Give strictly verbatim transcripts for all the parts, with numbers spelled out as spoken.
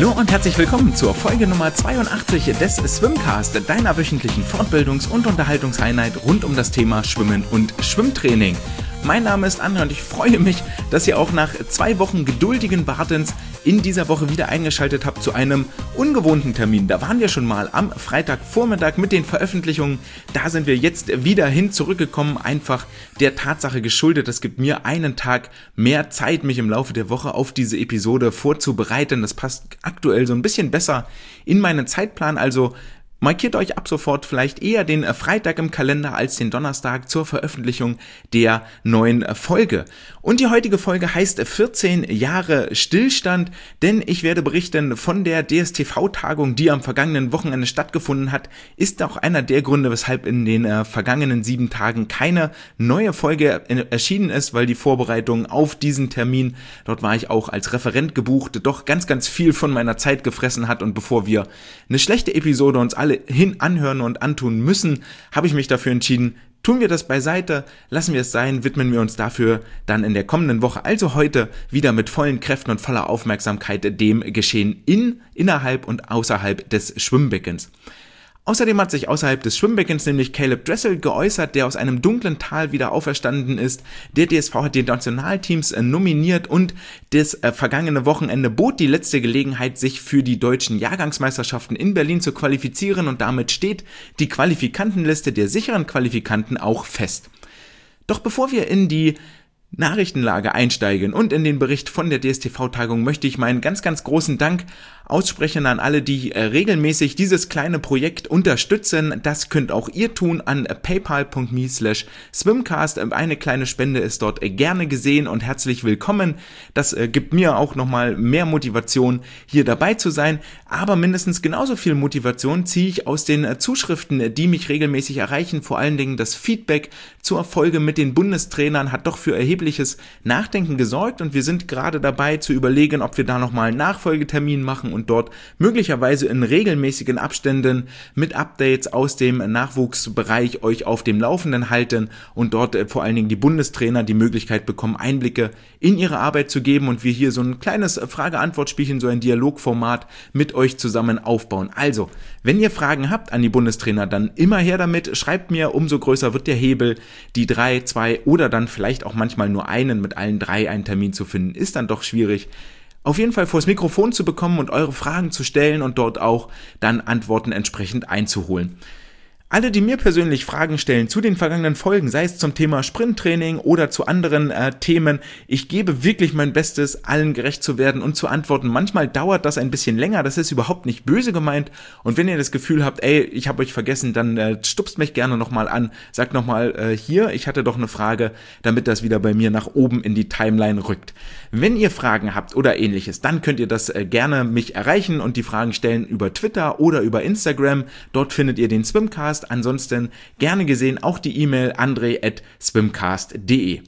Hallo und herzlich willkommen zur Folge Nummer zweiundachtzig des Swimcast, deiner wöchentlichen Fortbildungs- und Unterhaltungseinheit rund um das Thema Schwimmen und Schwimmtraining. Mein Name ist André und ich freue mich, dass ihr auch nach zwei Wochen geduldigen Wartens in dieser Woche wieder eingeschaltet habt zu einem ungewohnten Termin. Da waren wir schon mal am Freitagvormittag mit den Veröffentlichungen. Da sind wir jetzt wieder hin zurückgekommen, einfach der Tatsache geschuldet. Es gibt mir einen Tag mehr Zeit, mich im Laufe der Woche auf diese Episode vorzubereiten. Das passt aktuell so ein bisschen besser in meinen Zeitplan, also markiert euch ab sofort vielleicht eher den Freitag im Kalender als den Donnerstag zur Veröffentlichung der neuen Folge. Und die heutige Folge heißt vierzehn Jahre Stillstand, denn ich werde berichten von der D S T V-Tagung, die am vergangenen Wochenende stattgefunden hat. Ist auch einer der Gründe, weshalb in den äh, vergangenen sieben Tagen keine neue Folge erschienen ist, weil die Vorbereitung auf diesen Termin, dort war ich auch als Referent gebucht, doch ganz, ganz viel von meiner Zeit gefressen hat. Und bevor wir eine schlechte Episode uns alle hin anhören und antun müssen, habe ich mich dafür entschieden, tun wir das beiseite, lassen wir es sein, widmen wir uns dafür dann in der kommenden Woche, also heute, wieder mit vollen Kräften und voller Aufmerksamkeit dem Geschehen in, innerhalb und außerhalb des Schwimmbeckens. Außerdem hat sich außerhalb des Schwimmbeckens nämlich Caleb Dressel geäußert, der aus einem dunklen Tal wieder auferstanden ist. Der D S V hat die Nationalteams äh, nominiert und das äh, vergangene Wochenende bot die letzte Gelegenheit, sich für die deutschen Jahrgangsmeisterschaften in Berlin zu qualifizieren, und damit steht die Qualifikantenliste der sicheren Qualifikanten auch fest. Doch bevor wir in die Nachrichtenlage einsteigen und in den Bericht von der D S T V-Tagung, möchte ich meinen ganz, ganz großen Dank aussprechen an alle, die äh, regelmäßig dieses kleine Projekt unterstützen. Das könnt auch ihr tun an paypal punkt me slash swimcast. Eine kleine Spende ist dort äh, gerne gesehen und herzlich willkommen. Das äh, gibt mir auch nochmal mehr Motivation, hier dabei zu sein. Aber mindestens genauso viel Motivation ziehe ich aus den äh, Zuschriften, die mich regelmäßig erreichen. Vor allen Dingen das Feedback zur Folge mit den Bundestrainern hat doch für erhebliches Nachdenken gesorgt, und wir sind gerade dabei zu überlegen, ob wir da nochmal einen Nachfolgetermin machen und dort möglicherweise in regelmäßigen Abständen mit Updates aus dem Nachwuchsbereich euch auf dem Laufenden halten und dort äh, vor allen Dingen die Bundestrainer die Möglichkeit bekommen, Einblicke in ihre Arbeit zu geben und wir hier so ein kleines Frage-Antwort-Spielchen, so ein Dialogformat mit euch zusammen aufbauen. Also, wenn ihr Fragen habt an die Bundestrainer, dann immer her damit, schreibt mir, umso größer wird der Hebel. Die drei, zwei oder dann vielleicht auch manchmal nur einen, mit allen drei einen Termin zu finden, ist dann doch schwierig. Auf jeden Fall vors Mikrofon zu bekommen und eure Fragen zu stellen und dort auch dann Antworten entsprechend einzuholen. Alle, die mir persönlich Fragen stellen zu den vergangenen Folgen, sei es zum Thema Sprinttraining oder zu anderen äh, Themen, ich gebe wirklich mein Bestes, allen gerecht zu werden und zu antworten. Manchmal dauert das ein bisschen länger, das ist überhaupt nicht böse gemeint, und wenn ihr das Gefühl habt, ey, ich habe euch vergessen, dann äh, stupst mich gerne nochmal an, sagt nochmal äh, hier, ich hatte doch eine Frage, damit das wieder bei mir nach oben in die Timeline rückt. Wenn ihr Fragen habt oder ähnliches, dann könnt ihr das äh, gerne mich erreichen und die Fragen stellen über Twitter oder über Instagram, dort findet ihr den Swimcast. Ansonsten gerne gesehen auch die E-Mail andre at swimcast punkt de.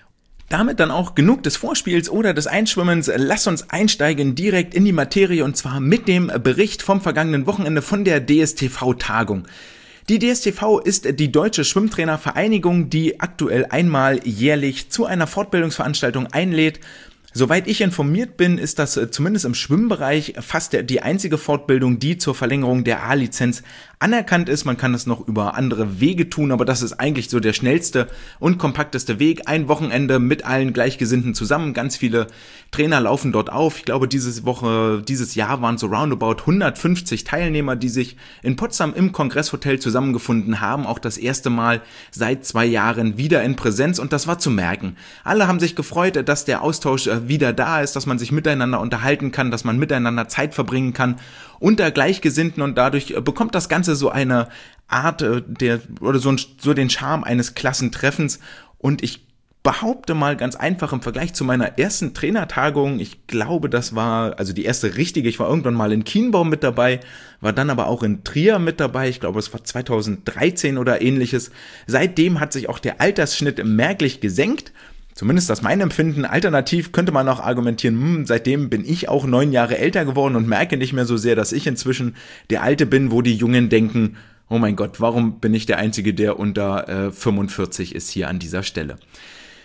Damit dann auch genug des Vorspiels oder des Einschwimmens. Lass uns einsteigen direkt in die Materie, und zwar mit dem Bericht vom vergangenen Wochenende von der D S T V-Tagung. Die D S T V ist die Deutsche Schwimmtrainervereinigung, die aktuell einmal jährlich zu einer Fortbildungsveranstaltung einlädt. Soweit ich informiert bin, ist das zumindest im Schwimmbereich fast die einzige Fortbildung, die zur Verlängerung der A-Lizenz anerkannt ist. Man kann es noch über andere Wege tun, aber das ist eigentlich so der schnellste und kompakteste Weg. Ein Wochenende mit allen Gleichgesinnten zusammen. Ganz viele Trainer laufen dort auf. Ich glaube, diese Woche, dieses Jahr waren so roundabout hundertfünfzig Teilnehmer, die sich in Potsdam im Kongresshotel zusammengefunden haben. Auch das erste Mal seit zwei Jahren wieder in Präsenz, und das war zu merken. Alle haben sich gefreut, dass der Austausch wieder da ist, dass man sich miteinander unterhalten kann, dass man miteinander Zeit verbringen kann unter Gleichgesinnten, und dadurch bekommt das Ganze so eine Art der oder so, ein, so den Charme eines Klassentreffens. Und ich behaupte mal ganz einfach, im Vergleich zu meiner ersten Trainertagung, ich glaube, das war also die erste richtige, ich war irgendwann mal in Kienbaum mit dabei, war dann aber auch in Trier mit dabei, ich glaube, es war zweitausenddreizehn oder ähnliches. Seitdem hat sich auch der Altersschnitt merklich gesenkt. Zumindest das mein Empfinden. Alternativ könnte man auch argumentieren, hm, seitdem bin ich auch neun Jahre älter geworden und merke nicht mehr so sehr, dass ich inzwischen der Alte bin, wo die Jungen denken, oh mein Gott, warum bin ich der Einzige, der unter äh, fünfundvierzig ist hier an dieser Stelle.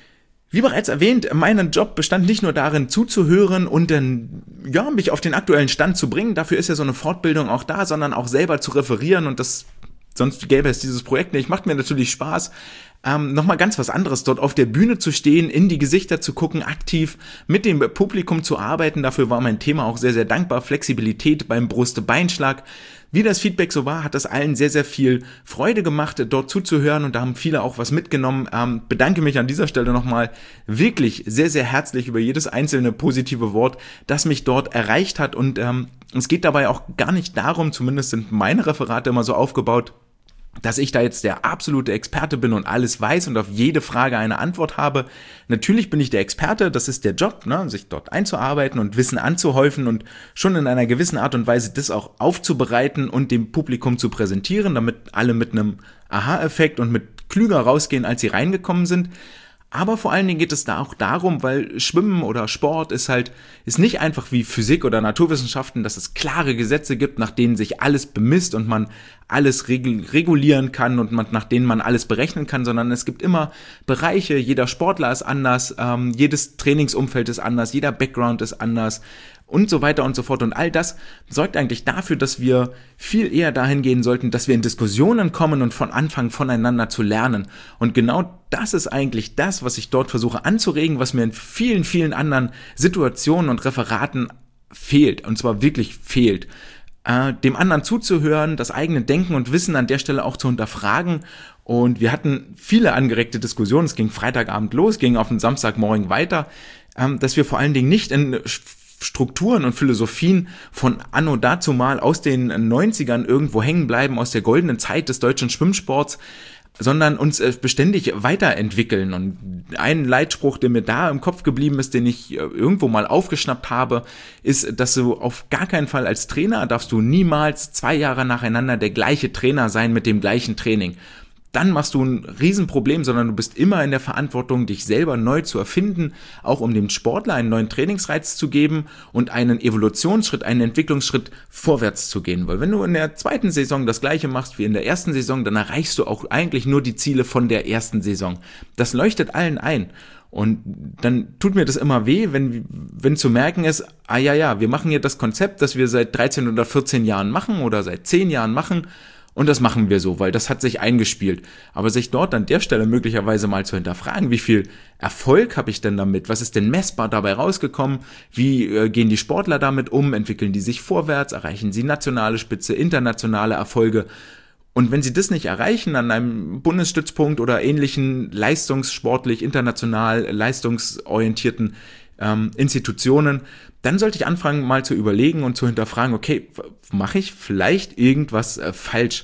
Wie bereits erwähnt, mein Job bestand nicht nur darin, zuzuhören und dann, ja, mich auf den aktuellen Stand zu bringen, dafür ist ja so eine Fortbildung auch da, sondern auch selber zu referieren und das, sonst gäbe es dieses Projekt nicht, macht mir natürlich Spaß, ähm, nochmal ganz was anderes, dort auf der Bühne zu stehen, in die Gesichter zu gucken, aktiv mit dem Publikum zu arbeiten, dafür war mein Thema auch sehr, sehr dankbar, Flexibilität beim Brust-Beinschlag. Wie das Feedback so war, hat es allen sehr, sehr viel Freude gemacht, dort zuzuhören und da haben viele auch was mitgenommen. Ähm, bedanke mich an dieser Stelle nochmal wirklich sehr, sehr herzlich über jedes einzelne positive Wort, das mich dort erreicht hat und ähm, es geht dabei auch gar nicht darum, zumindest sind meine Referate immer so aufgebaut, dass ich da jetzt der absolute Experte bin und alles weiß und auf jede Frage eine Antwort habe. Natürlich bin ich der Experte, das ist der Job, ne, sich dort einzuarbeiten und Wissen anzuhäufen und schon in einer gewissen Art und Weise das auch aufzubereiten und dem Publikum zu präsentieren, damit alle mit einem Aha-Effekt und mit klüger rausgehen, als sie reingekommen sind. Aber vor allen Dingen geht es da auch darum, weil Schwimmen oder Sport ist halt, ist nicht einfach wie Physik oder Naturwissenschaften, dass es klare Gesetze gibt, nach denen sich alles bemisst und man alles regulieren kann und man, nach denen man alles berechnen kann, sondern es gibt immer Bereiche, jeder Sportler ist anders, ähm, jedes Trainingsumfeld ist anders, jeder Background ist anders und so weiter und so fort. Und all das sorgt eigentlich dafür, dass wir viel eher dahin gehen sollten, dass wir in Diskussionen kommen und von Anfang voneinander zu lernen. Und genau das ist eigentlich das, was ich dort versuche anzuregen, was mir in vielen, vielen anderen Situationen und Referaten fehlt. Und zwar wirklich fehlt. Äh, dem anderen zuzuhören, das eigene Denken und Wissen an der Stelle auch zu hinterfragen. Und wir hatten viele angeregte Diskussionen. Es ging Freitagabend los, ging auf den Samstagmorgen weiter, ähm, dass wir vor allen Dingen nicht in Strukturen und Philosophien von anno dazumal aus den neunzigern irgendwo hängen bleiben, aus der goldenen Zeit des deutschen Schwimmsports, sondern uns beständig weiterentwickeln. Und ein Leitspruch, der mir da im Kopf geblieben ist, den ich irgendwo mal aufgeschnappt habe, ist, dass du auf gar keinen Fall als Trainer darfst du niemals zwei Jahre nacheinander der gleiche Trainer sein mit dem gleichen Training. Dann machst du ein Riesenproblem, sondern du bist immer in der Verantwortung, dich selber neu zu erfinden, auch um dem Sportler einen neuen Trainingsreiz zu geben und einen Evolutionsschritt, einen Entwicklungsschritt vorwärts zu gehen. Weil wenn du in der zweiten Saison das Gleiche machst wie in der ersten Saison, dann erreichst du auch eigentlich nur die Ziele von der ersten Saison. Das leuchtet allen ein. Und dann tut mir das immer weh, wenn, wenn zu merken ist, ah ja, ja, wir machen hier das Konzept, das wir seit dreizehn oder vierzehn Jahren machen oder seit zehn Jahren machen, und das machen wir so, weil das hat sich eingespielt. Aber sich dort an der Stelle möglicherweise mal zu hinterfragen, wie viel Erfolg habe ich denn damit? Was ist denn messbar dabei rausgekommen? Wie äh, gehen die Sportler damit um? Entwickeln die sich vorwärts? Erreichen sie nationale Spitze, internationale Erfolge? Und wenn sie das nicht erreichen an einem Bundesstützpunkt oder ähnlichen leistungssportlich, international leistungsorientierten ähm, Institutionen, dann sollte ich anfangen, mal zu überlegen und zu hinterfragen, okay, mache ich vielleicht irgendwas äh, falsch?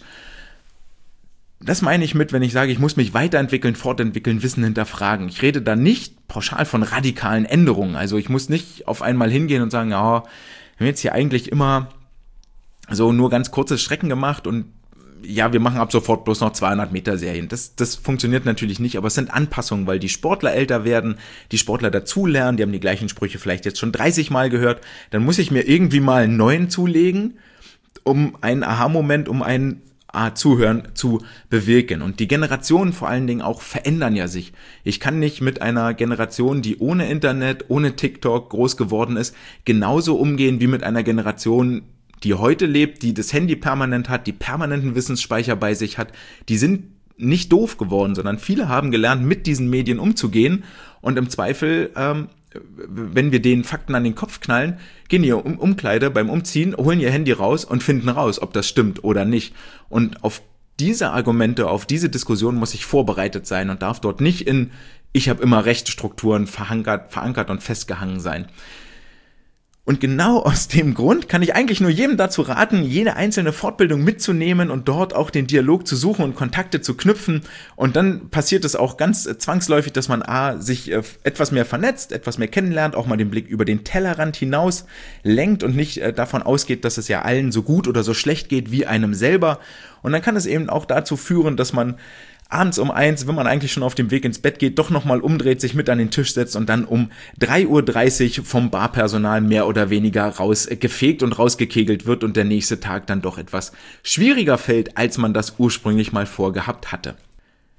Das meine ich mit, wenn ich sage, ich muss mich weiterentwickeln, fortentwickeln, Wissen hinterfragen. Ich rede da nicht pauschal von radikalen Änderungen. Also ich muss nicht auf einmal hingehen und sagen, ja, wir haben jetzt hier eigentlich immer so nur ganz kurze Strecken gemacht und ja, wir machen ab sofort bloß noch zweihundert Meter Serien. Das, das funktioniert natürlich nicht, aber es sind Anpassungen, weil die Sportler älter werden, die Sportler dazulernen, die haben die gleichen Sprüche vielleicht jetzt schon dreißig Mal gehört. Dann muss ich mir irgendwie mal einen neuen zulegen, um einen Aha-Moment, um ein ah, Zuhören zu bewirken. Und die Generationen vor allen Dingen auch verändern ja sich. Ich kann nicht mit einer Generation, die ohne Internet, ohne TikTok groß geworden ist, genauso umgehen wie mit einer Generation, die heute lebt, die das Handy permanent hat, die permanenten Wissensspeicher bei sich hat, die sind nicht doof geworden, sondern viele haben gelernt, mit diesen Medien umzugehen und im Zweifel, ähm, wenn wir denen Fakten an den Kopf knallen, gehen ihr um Umkleide beim Umziehen, holen ihr Handy raus und finden raus, ob das stimmt oder nicht. Und auf diese Argumente, auf diese Diskussion muss ich vorbereitet sein und darf dort nicht in ich habe immer Recht Strukturen verankert, verankert und festgehangen sein. Und genau aus dem Grund kann ich eigentlich nur jedem dazu raten, jede einzelne Fortbildung mitzunehmen und dort auch den Dialog zu suchen und Kontakte zu knüpfen. Und dann passiert es auch ganz zwangsläufig, dass man a. sich etwas mehr vernetzt, etwas mehr kennenlernt, auch mal den Blick über den Tellerrand hinaus lenkt und nicht davon ausgeht, dass es ja allen so gut oder so schlecht geht wie einem selber. Und dann kann es eben auch dazu führen, dass man abends um eins, wenn man eigentlich schon auf dem Weg ins Bett geht, doch nochmal umdreht, sich mit an den Tisch setzt und dann um drei Uhr dreißig vom Barpersonal mehr oder weniger rausgefegt und rausgekegelt wird und der nächste Tag dann doch etwas schwieriger fällt, als man das ursprünglich mal vorgehabt hatte.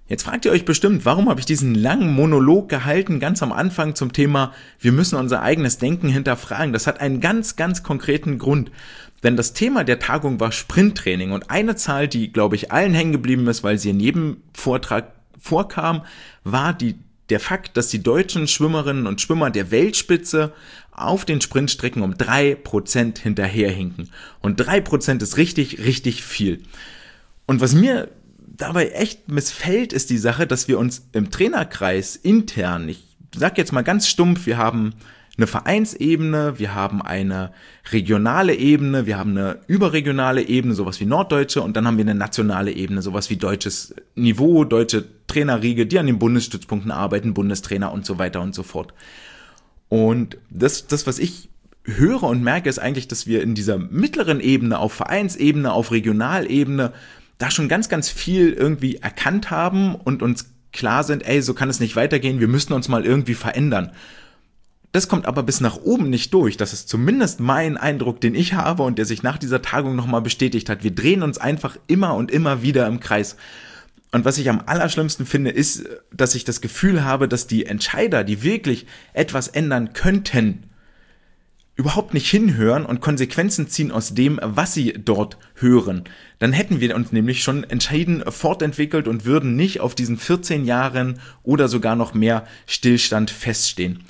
Jetzt fragt ihr euch bestimmt, warum habe ich diesen langen Monolog gehalten, ganz am Anfang zum Thema, wir müssen unser eigenes Denken hinterfragen. Das hat einen ganz, ganz konkreten Grund. Denn das Thema der Tagung war Sprinttraining und eine Zahl, die, glaube ich, allen hängen geblieben ist, weil sie in jedem Vortrag vorkam, war die, der Fakt, dass die deutschen Schwimmerinnen und Schwimmer der Weltspitze auf den Sprintstrecken um drei Prozent hinterherhinken. Und drei Prozent ist richtig, richtig viel. Und was mir dabei echt missfällt, ist die Sache, dass wir uns im Trainerkreis intern, ich sag jetzt mal ganz stumpf, wir haben eine Vereinsebene, wir haben eine regionale Ebene, wir haben eine überregionale Ebene, sowas wie Norddeutsche, und dann haben wir eine nationale Ebene, sowas wie deutsches Niveau, deutsche Trainerriege, die an den Bundesstützpunkten arbeiten, Bundestrainer und so weiter und so fort. Und das, das, was ich höre und merke, ist eigentlich, dass wir in dieser mittleren Ebene, auf Vereinsebene, auf Regionalebene, da schon ganz, ganz viel irgendwie erkannt haben und uns klar sind, ey, so kann es nicht weitergehen, wir müssen uns mal irgendwie verändern. Das kommt aber bis nach oben nicht durch. Das ist zumindest mein Eindruck, den ich habe und der sich nach dieser Tagung nochmal bestätigt hat. Wir drehen uns einfach immer und immer wieder im Kreis. Und was ich am allerschlimmsten finde, ist, dass ich das Gefühl habe, dass die Entscheider, die wirklich etwas ändern könnten, überhaupt nicht hinhören und Konsequenzen ziehen aus dem, was sie dort hören. Dann hätten wir uns nämlich schon entschieden fortentwickelt und würden nicht auf diesen vierzehn Jahren oder sogar noch mehr Stillstand feststehen.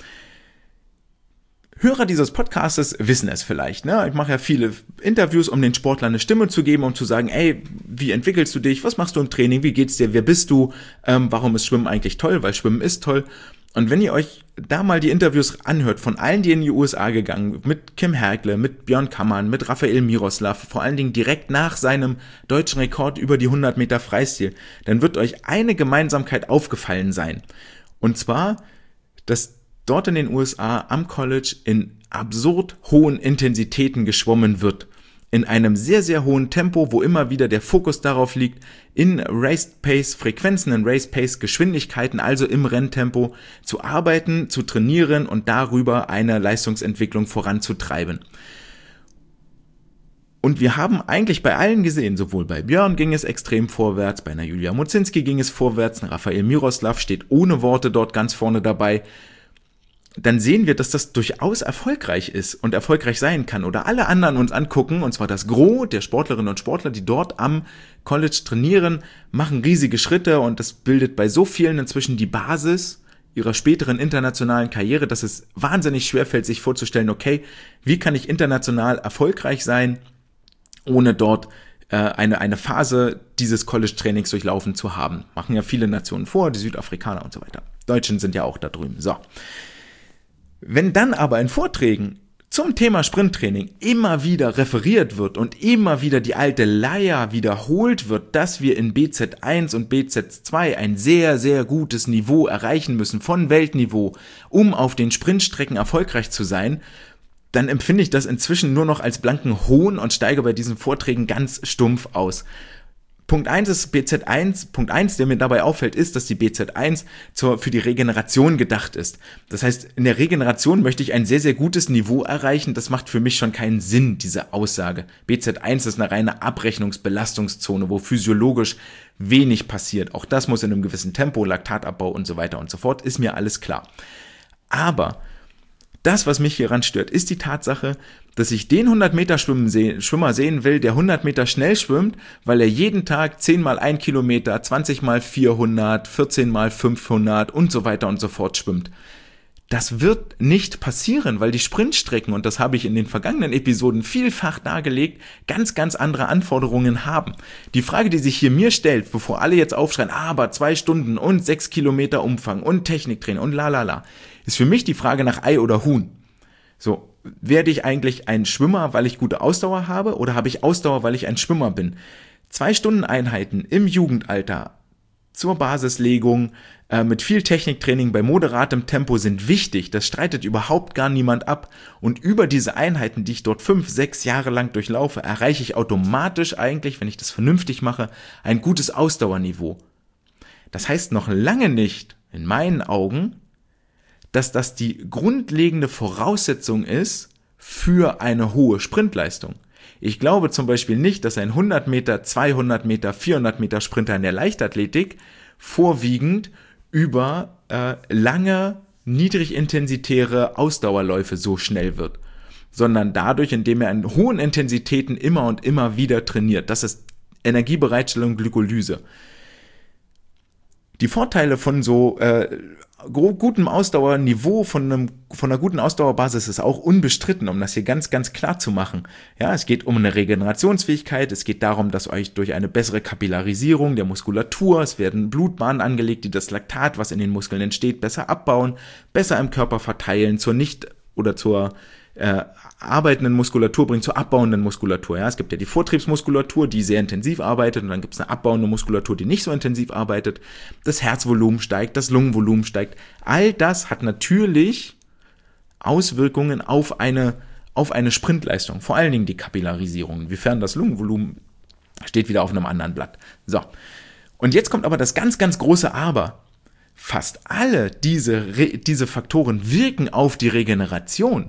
Hörer dieses Podcastes wissen es vielleicht, ne? Ich mache ja viele Interviews, um den Sportlern eine Stimme zu geben, um zu sagen, ey, wie entwickelst du dich, was machst du im Training, wie geht's dir, wer bist du, ähm, warum ist Schwimmen eigentlich toll, weil Schwimmen ist toll. Und wenn ihr euch da mal die Interviews anhört, von allen, die in die U S A gegangen, mit Kim Herkle, mit Björn Kammann, mit Rafael Miroslav, vor allen Dingen direkt nach seinem deutschen Rekord über die hundert Meter Freistil, dann wird euch eine Gemeinsamkeit aufgefallen sein. Und zwar, dass dort in den U S A am College in absurd hohen Intensitäten geschwommen wird. In einem sehr, sehr hohen Tempo, wo immer wieder der Fokus darauf liegt, in Race-Pace-Frequenzen, in Race-Pace-Geschwindigkeiten, also im Renntempo, zu arbeiten, zu trainieren und darüber eine Leistungsentwicklung voranzutreiben. Und wir haben eigentlich bei allen gesehen, sowohl bei Björn ging es extrem vorwärts, bei einer Julia Mozinski ging es vorwärts, Rafael Miroslav steht ohne Worte dort ganz vorne dabei. Dann sehen wir, dass das durchaus erfolgreich ist und erfolgreich sein kann. Oder alle anderen uns angucken, und zwar das Gros der Sportlerinnen und Sportler, die dort am College trainieren, machen riesige Schritte und das bildet bei so vielen inzwischen die Basis ihrer späteren internationalen Karriere, dass es wahnsinnig schwerfällt, sich vorzustellen, okay, wie kann ich international erfolgreich sein, ohne dort äh, eine, eine Phase dieses College-Trainings durchlaufen zu haben. Machen ja viele Nationen vor, die Südafrikaner und so weiter. Deutschen sind ja auch da drüben. So. Wenn dann aber in Vorträgen zum Thema Sprinttraining immer wieder referiert wird und immer wieder die alte Leier wiederholt wird, dass wir in B Z eins und B Z zwei ein sehr, sehr gutes Niveau erreichen müssen, von Weltniveau, um auf den Sprintstrecken erfolgreich zu sein, dann empfinde ich das inzwischen nur noch als blanken Hohn und steige bei diesen Vorträgen ganz stumpf aus. Punkt eins ist B Z eins, Punkt eins, der mir dabei auffällt, ist, dass die B Z eins zur, für die Regeneration gedacht ist. Das heißt, in der Regeneration möchte ich ein sehr, sehr gutes Niveau erreichen. Das macht für mich schon keinen Sinn, diese Aussage. B Z eins ist eine reine Abrechnungsbelastungszone, wo physiologisch wenig passiert. Auch das muss in einem gewissen Tempo, Laktatabbau und so weiter und so fort, ist mir alles klar. Aber das, was mich hieran stört, ist die Tatsache, dass ich den hundert Meter Schwimmer sehen will, der hundert Meter schnell schwimmt, weil er jeden Tag zehn mal ein Kilometer, zwanzig mal vierhundert, vierzehn mal fünfhundert und so weiter und so fort schwimmt. Das wird nicht passieren, weil die Sprintstrecken, und das habe ich in den vergangenen Episoden vielfach dargelegt, ganz, ganz andere Anforderungen haben. Die Frage, die sich hier mir stellt, bevor alle jetzt aufschreien, aber zwei Stunden und sechs Kilometer Umfang und Techniktraining und lalala, ist für mich die Frage nach Ei oder Huhn. So, werde ich eigentlich ein Schwimmer, weil ich gute Ausdauer habe, oder habe ich Ausdauer, weil ich ein Schwimmer bin? Zwei Stunden Einheiten im Jugendalter zur Basislegung äh, mit viel Techniktraining bei moderatem Tempo sind wichtig. Das streitet überhaupt gar niemand ab. Und über diese Einheiten, die ich dort fünf, sechs Jahre lang durchlaufe, erreiche ich automatisch eigentlich, wenn ich das vernünftig mache, ein gutes Ausdauerniveau. Das heißt noch lange nicht, in meinen Augen, dass das die grundlegende Voraussetzung ist für eine hohe Sprintleistung. Ich glaube zum Beispiel nicht, dass ein hundert Meter, zweihundert Meter, vierhundert Meter Sprinter in der Leichtathletik vorwiegend über äh, lange, niedrigintensitäre Ausdauerläufe so schnell wird, sondern dadurch, indem er in hohen Intensitäten immer und immer wieder trainiert. Das ist Energiebereitstellung, Glykolyse. Die Vorteile von so äh, gutem Ausdauerniveau, von, einem, von einer guten Ausdauerbasis ist auch unbestritten, um das hier ganz, ganz klar zu machen. Ja, es geht um eine Regenerationsfähigkeit, es geht darum, dass euch durch eine bessere Kapillarisierung der Muskulatur, es werden Blutbahnen angelegt, die das Laktat, was in den Muskeln entsteht, besser abbauen, besser im Körper verteilen, zur nicht oder zur äh, arbeitenden Muskulatur bringen, zur abbauenden Muskulatur. Ja, es gibt ja die Vortriebsmuskulatur, die sehr intensiv arbeitet, und dann gibt es eine abbauende Muskulatur, die nicht so intensiv arbeitet. Das Herzvolumen steigt, das Lungenvolumen steigt. All das hat natürlich Auswirkungen auf eine, auf eine Sprintleistung, vor allen Dingen die Kapillarisierung. Inwiefern das Lungenvolumen steht wieder auf einem anderen Blatt. So, und jetzt kommt aber das ganz, ganz große Aber. Fast alle diese, diese Faktoren wirken auf die Regeneration.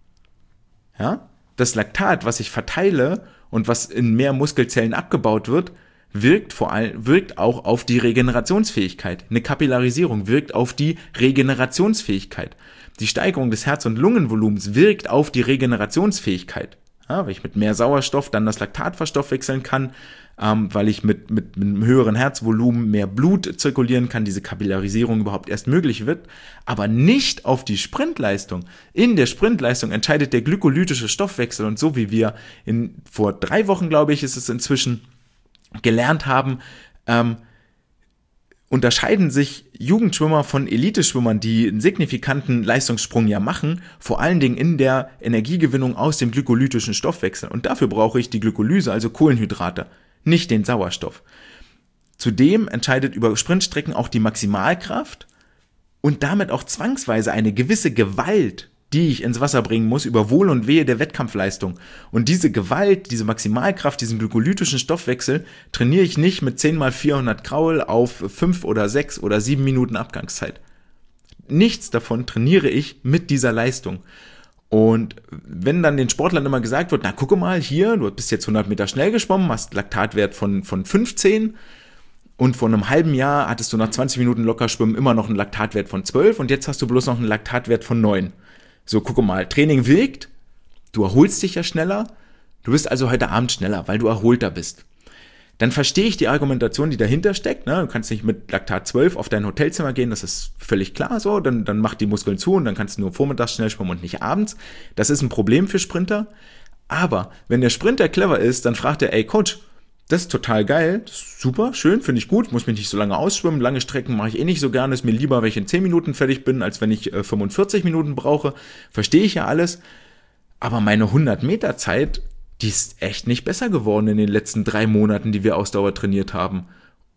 Ja? Das Laktat, was ich verteile und was in mehr Muskelzellen abgebaut wird, wirkt vor allem, wirkt auch auf die Regenerationsfähigkeit. Eine Kapillarisierung wirkt auf die Regenerationsfähigkeit. Die Steigerung des Herz- und Lungenvolumens wirkt auf die Regenerationsfähigkeit. Ja, weil ich mit mehr Sauerstoff dann das Laktat verstoffwechseln kann, ähm, weil ich mit, mit, mit einem höheren Herzvolumen mehr Blut zirkulieren kann, diese Kapillarisierung überhaupt erst möglich wird, aber nicht auf die Sprintleistung. In der Sprintleistung entscheidet der glykolytische Stoffwechsel, und so wie wir in, vor drei Wochen, glaube ich, ist es inzwischen, gelernt haben, ähm, unterscheiden sich Jugendschwimmer von Eliteschwimmern, die einen signifikanten Leistungssprung ja machen, vor allen Dingen in der Energiegewinnung aus dem glykolytischen Stoffwechsel. Und dafür brauche ich die Glykolyse, also Kohlenhydrate, nicht den Sauerstoff. Zudem entscheidet über Sprintstrecken auch die Maximalkraft und damit auch zwangsweise eine gewisse Gewalt, die ich ins Wasser bringen muss, über Wohl und Wehe der Wettkampfleistung. Und diese Gewalt, diese Maximalkraft, diesen glykolytischen Stoffwechsel trainiere ich nicht mit zehn mal vierhundert Kraul auf fünf oder sechs oder sieben Minuten Abgangszeit. Nichts davon trainiere ich mit dieser Leistung. Und wenn dann den Sportlern immer gesagt wird, na gucke mal hier, du bist jetzt hundert Meter schnell geschwommen, hast Laktatwert von, von fünfzehn, und vor einem halben Jahr hattest du nach zwanzig Minuten Lockerschwimmen immer noch einen Laktatwert von zwölf und jetzt hast du bloß noch einen Laktatwert von neun. So, guck mal, Training wirkt, du erholst dich ja schneller, du bist also heute Abend schneller, weil du erholter bist. Dann verstehe ich die Argumentation, die dahinter steckt. Ne? Du kannst nicht mit Laktat zwölf auf dein Hotelzimmer gehen, das ist völlig klar so, dann, dann macht die Muskeln zu und dann kannst du nur vormittags schnell schwimmen und nicht abends. Das ist ein Problem für Sprinter, aber wenn der Sprinter clever ist, dann fragt er, ey Coach, das ist total geil, das ist super, schön, finde ich gut, muss mich nicht so lange ausschwimmen, lange Strecken mache ich eh nicht so gerne, ist mir lieber, wenn ich in zehn Minuten fertig bin, als wenn ich äh, fünfundvierzig Minuten brauche, verstehe ich ja alles, aber meine hundert Meter Zeit, die ist echt nicht besser geworden in den letzten drei Monaten, die wir Ausdauer trainiert haben.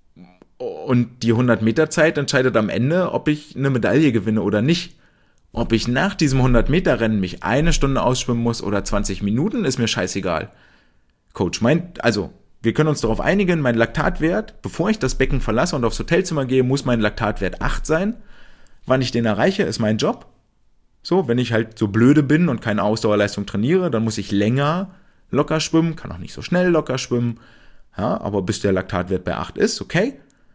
Und die hundert Meter Zeit entscheidet am Ende, ob ich eine Medaille gewinne oder nicht. Ob ich nach diesem hundert Meter Rennen mich eine Stunde ausschwimmen muss oder zwanzig Minuten, ist mir scheißegal. Coach meint, also wir können uns darauf einigen, mein Laktatwert, bevor ich das Becken verlasse und aufs Hotelzimmer gehe, muss mein Laktatwert acht sein. Wann ich den erreiche, ist mein Job. So, wenn ich halt so blöde bin und keine Ausdauerleistung trainiere, dann muss ich länger locker schwimmen, kann auch nicht so schnell locker schwimmen, ja, aber bis der Laktatwert bei acht ist, okay.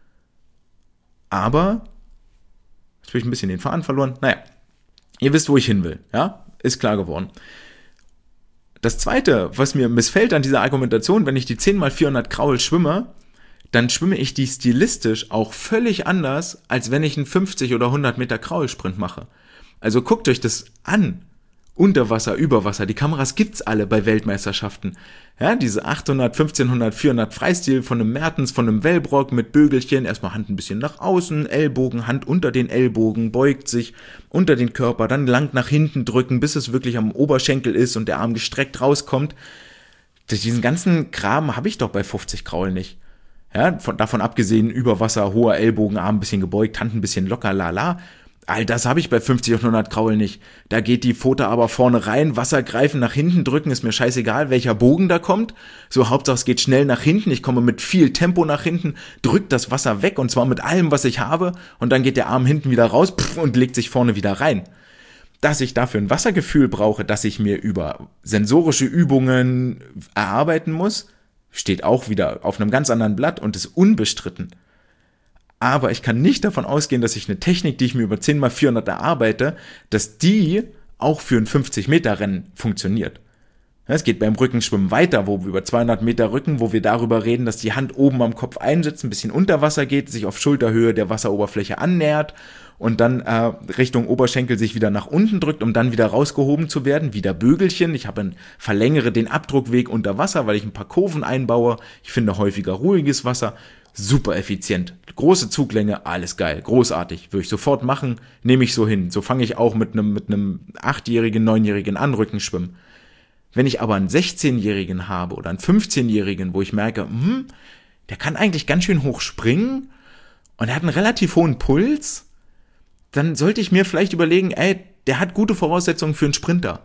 Aber, jetzt habe ich ein bisschen den Faden verloren, naja, ihr wisst, wo ich hin will, ja, ist klar geworden. Das Zweite, was mir missfällt an dieser Argumentation, wenn ich die zehn mal vierhundert Kraul schwimme, dann schwimme ich die stilistisch auch völlig anders, als wenn ich einen fünfzig oder hundert Meter Kraul-Sprint mache. Also guckt euch das an. Unter Wasser, über Wasser, die Kameras gibt's alle bei Weltmeisterschaften. Ja, diese achthundert, fünfzehnhundert, vierhundert Freistil von einem Mertens, von einem Wellbrock mit Bögelchen, erstmal Hand ein bisschen nach außen, Ellbogen, Hand unter den Ellbogen, beugt sich unter den Körper, dann lang nach hinten drücken, bis es wirklich am Oberschenkel ist und der Arm gestreckt rauskommt. Diesen ganzen Kram habe ich doch bei fünfzig Kraul nicht. Ja, von, davon abgesehen, über Wasser, hoher Ellbogen, Arm ein bisschen gebeugt, Hand ein bisschen locker, lala. All das habe ich bei fünfzig und hundert Kraul nicht. Da geht die Pfote aber vorne rein, Wasser greifen, nach hinten drücken, ist mir scheißegal, welcher Bogen da kommt. So, Hauptsache es geht schnell nach hinten, ich komme mit viel Tempo nach hinten, drück das Wasser weg und zwar mit allem, was ich habe und dann geht der Arm hinten wieder raus pff, und legt sich vorne wieder rein. Dass ich dafür ein Wassergefühl brauche, dass ich mir über sensorische Übungen erarbeiten muss, steht auch wieder auf einem ganz anderen Blatt und ist unbestritten. aber ich kann nicht davon ausgehen, dass ich eine Technik, die ich mir über zehn mal vierhundert erarbeite, dass die auch für ein fünfzig Meter Rennen funktioniert. Es geht beim Rückenschwimmen weiter, wo wir über zweihundert Meter Rücken, wo wir darüber reden, dass die Hand oben am Kopf einsetzt, ein bisschen unter Wasser geht, sich auf Schulterhöhe der Wasseroberfläche annähert und dann äh, Richtung Oberschenkel sich wieder nach unten drückt, um dann wieder rausgehoben zu werden, wieder Bögelchen. Ich habe ein, verlängere den Abdruckweg unter Wasser, weil ich ein paar Kurven einbaue. Ich finde häufiger ruhiges Wasser. Super effizient. Große Zuglänge, alles geil, großartig. Würde ich sofort machen, nehme ich so hin. So fange ich auch mit einem mit einem achtjährigen, neunjährigen an Rückenschwimmen. Wenn ich aber einen sechzehnjährigen habe oder einen fünfzehnjährigen, wo ich merke, hm, der kann eigentlich ganz schön hoch springen und er hat einen relativ hohen Puls, dann sollte ich mir vielleicht überlegen, ey, der hat gute Voraussetzungen für einen Sprinter.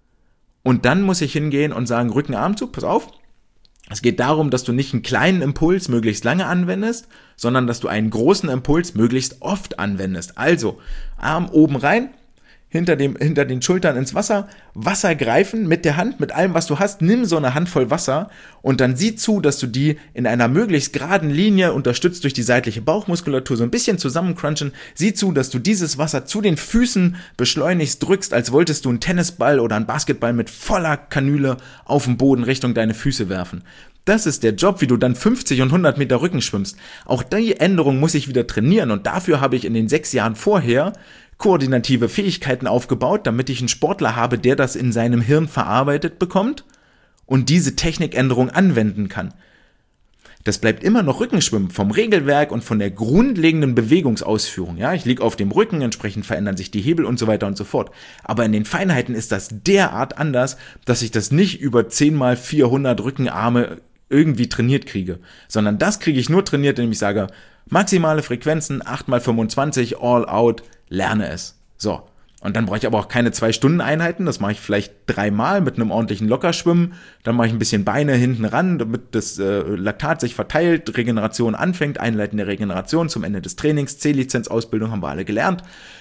Und dann muss ich hingehen und sagen, Rücken-Armzug, pass auf. Es geht darum, dass du nicht einen kleinen Impuls möglichst lange anwendest, sondern dass du einen großen Impuls möglichst oft anwendest. Also, Arm oben rein, hinter dem, hinter den Schultern ins Wasser, Wasser greifen mit der Hand, mit allem, was du hast, nimm so eine Handvoll Wasser und dann sieh zu, dass du die in einer möglichst geraden Linie, unterstützt durch die seitliche Bauchmuskulatur, so ein bisschen zusammencrunchen, sieh zu, dass du dieses Wasser zu den Füßen beschleunigst, drückst, als wolltest du einen Tennisball oder einen Basketball mit voller Kanüle auf den Boden Richtung deine Füße werfen. Das ist der Job, wie du dann fünfzig und hundert Meter Rücken schwimmst. Auch die Änderung muss ich wieder trainieren und dafür habe ich in den sechs Jahren vorher koordinative Fähigkeiten aufgebaut, damit ich einen Sportler habe, der das in seinem Hirn verarbeitet bekommt und diese Technikänderung anwenden kann. Das bleibt immer noch Rückenschwimmen vom Regelwerk und von der grundlegenden Bewegungsausführung. Ja, ich liege auf dem Rücken, entsprechend verändern sich die Hebel und so weiter und so fort. Aber in den Feinheiten ist das derart anders, dass ich das nicht über zehn mal vierhundert Rückenarme irgendwie trainiert kriege, sondern das kriege ich nur trainiert, indem ich sage, maximale Frequenzen, acht mal fünfundzwanzig, all out, lerne es. So. Und dann brauche ich aber auch keine zwei Stunden Einheiten, das mache ich vielleicht dreimal mit einem ordentlichen Lockerschwimmen, dann mache ich ein bisschen Beine hinten ran, damit das äh, Laktat sich verteilt, Regeneration anfängt, einleitende Regeneration zum Ende des Trainings, C-Lizenz-Ausbildung haben wir alle gelernt.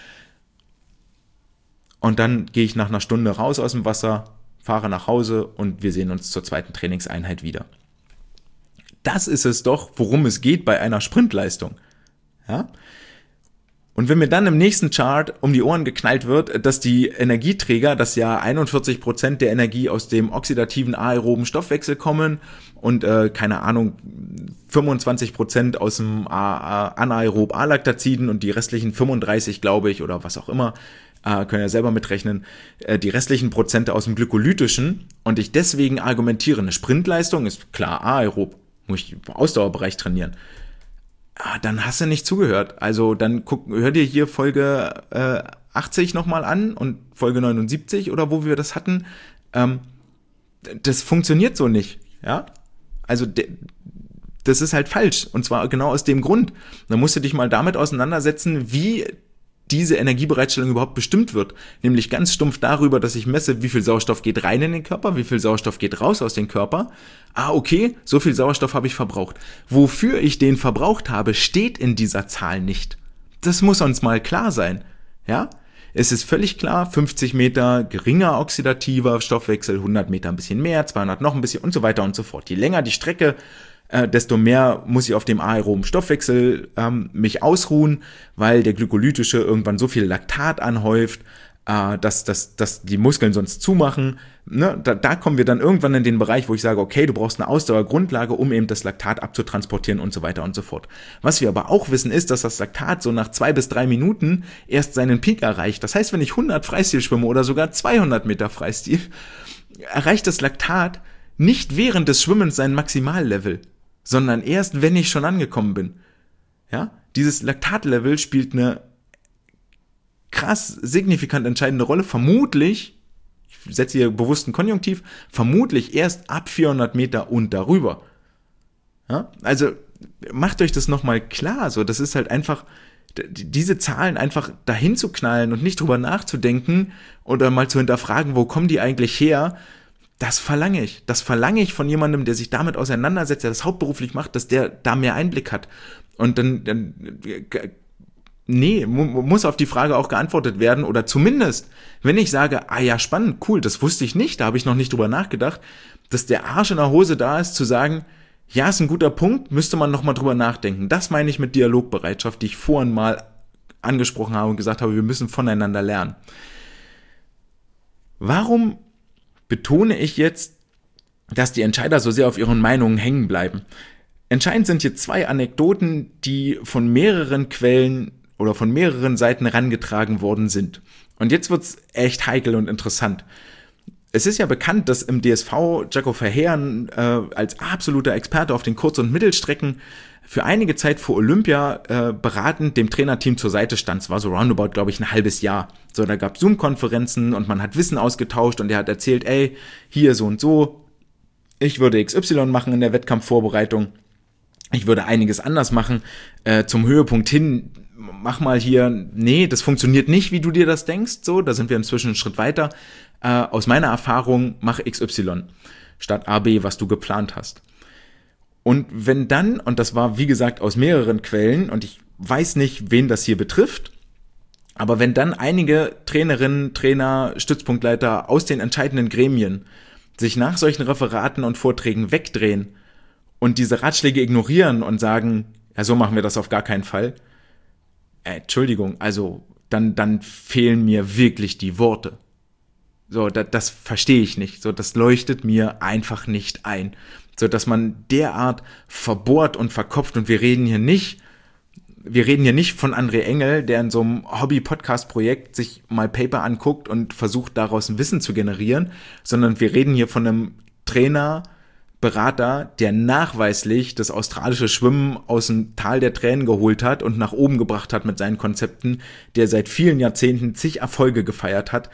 Und dann gehe ich nach einer Stunde raus aus dem Wasser, fahre nach Hause und wir sehen uns zur zweiten Trainingseinheit wieder. Das ist es doch, worum es geht bei einer Sprintleistung. Ja? Und wenn mir dann im nächsten Chart um die Ohren geknallt wird, dass die Energieträger, dass ja einundvierzig Prozent der Energie aus dem oxidativen aeroben Stoffwechsel kommen und, äh, keine Ahnung, fünfundzwanzig Prozent aus dem anaerob Alaktaziden und die restlichen fünfunddreißig, glaube ich, oder was auch immer, äh, können ja selber mitrechnen, äh, die restlichen Prozente aus dem glykolytischen und ich deswegen argumentiere, eine Sprintleistung ist klar aerob, muss ich im Ausdauerbereich trainieren. Ah, dann hast du nicht zugehört. Also dann guck, hör dir hier Folge äh, achtzig nochmal an und Folge neunundsiebzig oder wo wir das hatten. Ähm, das funktioniert so nicht. Ja, also de, das ist halt falsch und zwar genau aus dem Grund. Dann musst du dich mal damit auseinandersetzen, wie diese Energiebereitstellung überhaupt bestimmt wird. Nämlich ganz stumpf darüber, dass ich messe, wie viel Sauerstoff geht rein in den Körper, wie viel Sauerstoff geht raus aus dem Körper. Ah, okay, so viel Sauerstoff habe ich verbraucht. Wofür ich den verbraucht habe, steht in dieser Zahl nicht. Das muss uns mal klar sein. Ja? Es ist völlig klar, fünfzig Meter geringer oxidativer Stoffwechsel, hundert Meter ein bisschen mehr, zweihundert noch ein bisschen und so weiter und so fort. Je länger die Strecke, Äh, desto mehr muss ich auf dem aeroben Stoffwechsel ähm, mich ausruhen, weil der glykolytische irgendwann so viel Laktat anhäuft, äh, dass, dass, dass die Muskeln sonst zumachen. Ne? Da, da kommen wir dann irgendwann in den Bereich, wo ich sage, okay, du brauchst eine Ausdauergrundlage, um eben das Laktat abzutransportieren und so weiter und so fort. Was wir aber auch wissen, ist, dass das Laktat so nach zwei bis drei Minuten erst seinen Peak erreicht. Das heißt, wenn ich hundert Freistil schwimme oder sogar zweihundert Meter Freistil, erreicht das Laktat nicht während des Schwimmens sein Maximallevel, sondern erst, wenn ich schon angekommen bin. Ja, dieses Laktatlevel spielt eine krass signifikant entscheidende Rolle, vermutlich, ich setze hier bewusst einen Konjunktiv, vermutlich erst ab vierhundert Meter und darüber. Ja, also macht euch das nochmal klar, so, das ist halt einfach, diese Zahlen einfach dahin zu knallen und nicht drüber nachzudenken oder mal zu hinterfragen, wo kommen die eigentlich her. Das verlange ich. Das verlange ich von jemandem, der sich damit auseinandersetzt, der das hauptberuflich macht, dass der da mehr Einblick hat. Und dann, dann nee, muss auf die Frage auch geantwortet werden. Oder zumindest, wenn ich sage, ah ja, spannend, cool, das wusste ich nicht, da habe ich noch nicht drüber nachgedacht, dass der Arsch in der Hose da ist, zu sagen, Ja, ist ein guter Punkt, müsste man nochmal drüber nachdenken. Das meine ich mit Dialogbereitschaft, die ich vorhin mal angesprochen habe und gesagt habe, wir müssen voneinander lernen. Warum betone ich jetzt, dass die Entscheider so sehr auf ihren Meinungen hängen bleiben? Entscheidend sind hier zwei Anekdoten, die von mehreren Quellen oder von mehreren Seiten herangetragen worden sind. Und jetzt wird's echt heikel und interessant. Es ist ja bekannt, dass im D S V Jaco Verheeren äh, als absoluter Experte auf den Kurz- und Mittelstrecken für einige Zeit vor Olympia äh, beratend dem Trainerteam zur Seite stand. Es war so roundabout, glaube ich, ein halbes Jahr. So, da gab es Zoom-Konferenzen und man hat Wissen ausgetauscht und er hat erzählt, ey, hier so und so, ich würde X Y machen in der Wettkampfvorbereitung. Ich würde einiges anders machen. Äh, zum Höhepunkt hin, mach mal hier, nee, das funktioniert nicht, wie du dir das denkst. So, da sind wir inzwischen einen Schritt weiter. Äh, aus meiner Erfahrung, mach X Y statt A B, was du geplant hast. Und wenn dann, und das war wie gesagt aus mehreren Quellen, und ich weiß nicht, wen das hier betrifft, aber wenn dann einige Trainerinnen, Trainer, Stützpunktleiter aus den entscheidenden Gremien sich nach solchen Referaten und Vorträgen wegdrehen und diese Ratschläge ignorieren und sagen, ja, so machen wir das auf gar keinen Fall, äh, Entschuldigung, also dann, dann fehlen mir wirklich die Worte. So, das, das verstehe ich nicht. So, das leuchtet mir einfach nicht ein. So, dass man derart verbohrt und verkopft, und wir reden hier nicht, wir reden hier nicht von André Engel, der in so einem Hobby-Podcast-Projekt sich mal Paper anguckt und versucht, daraus ein Wissen zu generieren, sondern wir reden hier von einem Trainer, Berater, der nachweislich das australische Schwimmen aus dem Tal der Tränen geholt hat und nach oben gebracht hat mit seinen Konzepten, der seit vielen Jahrzehnten zig Erfolge gefeiert hat.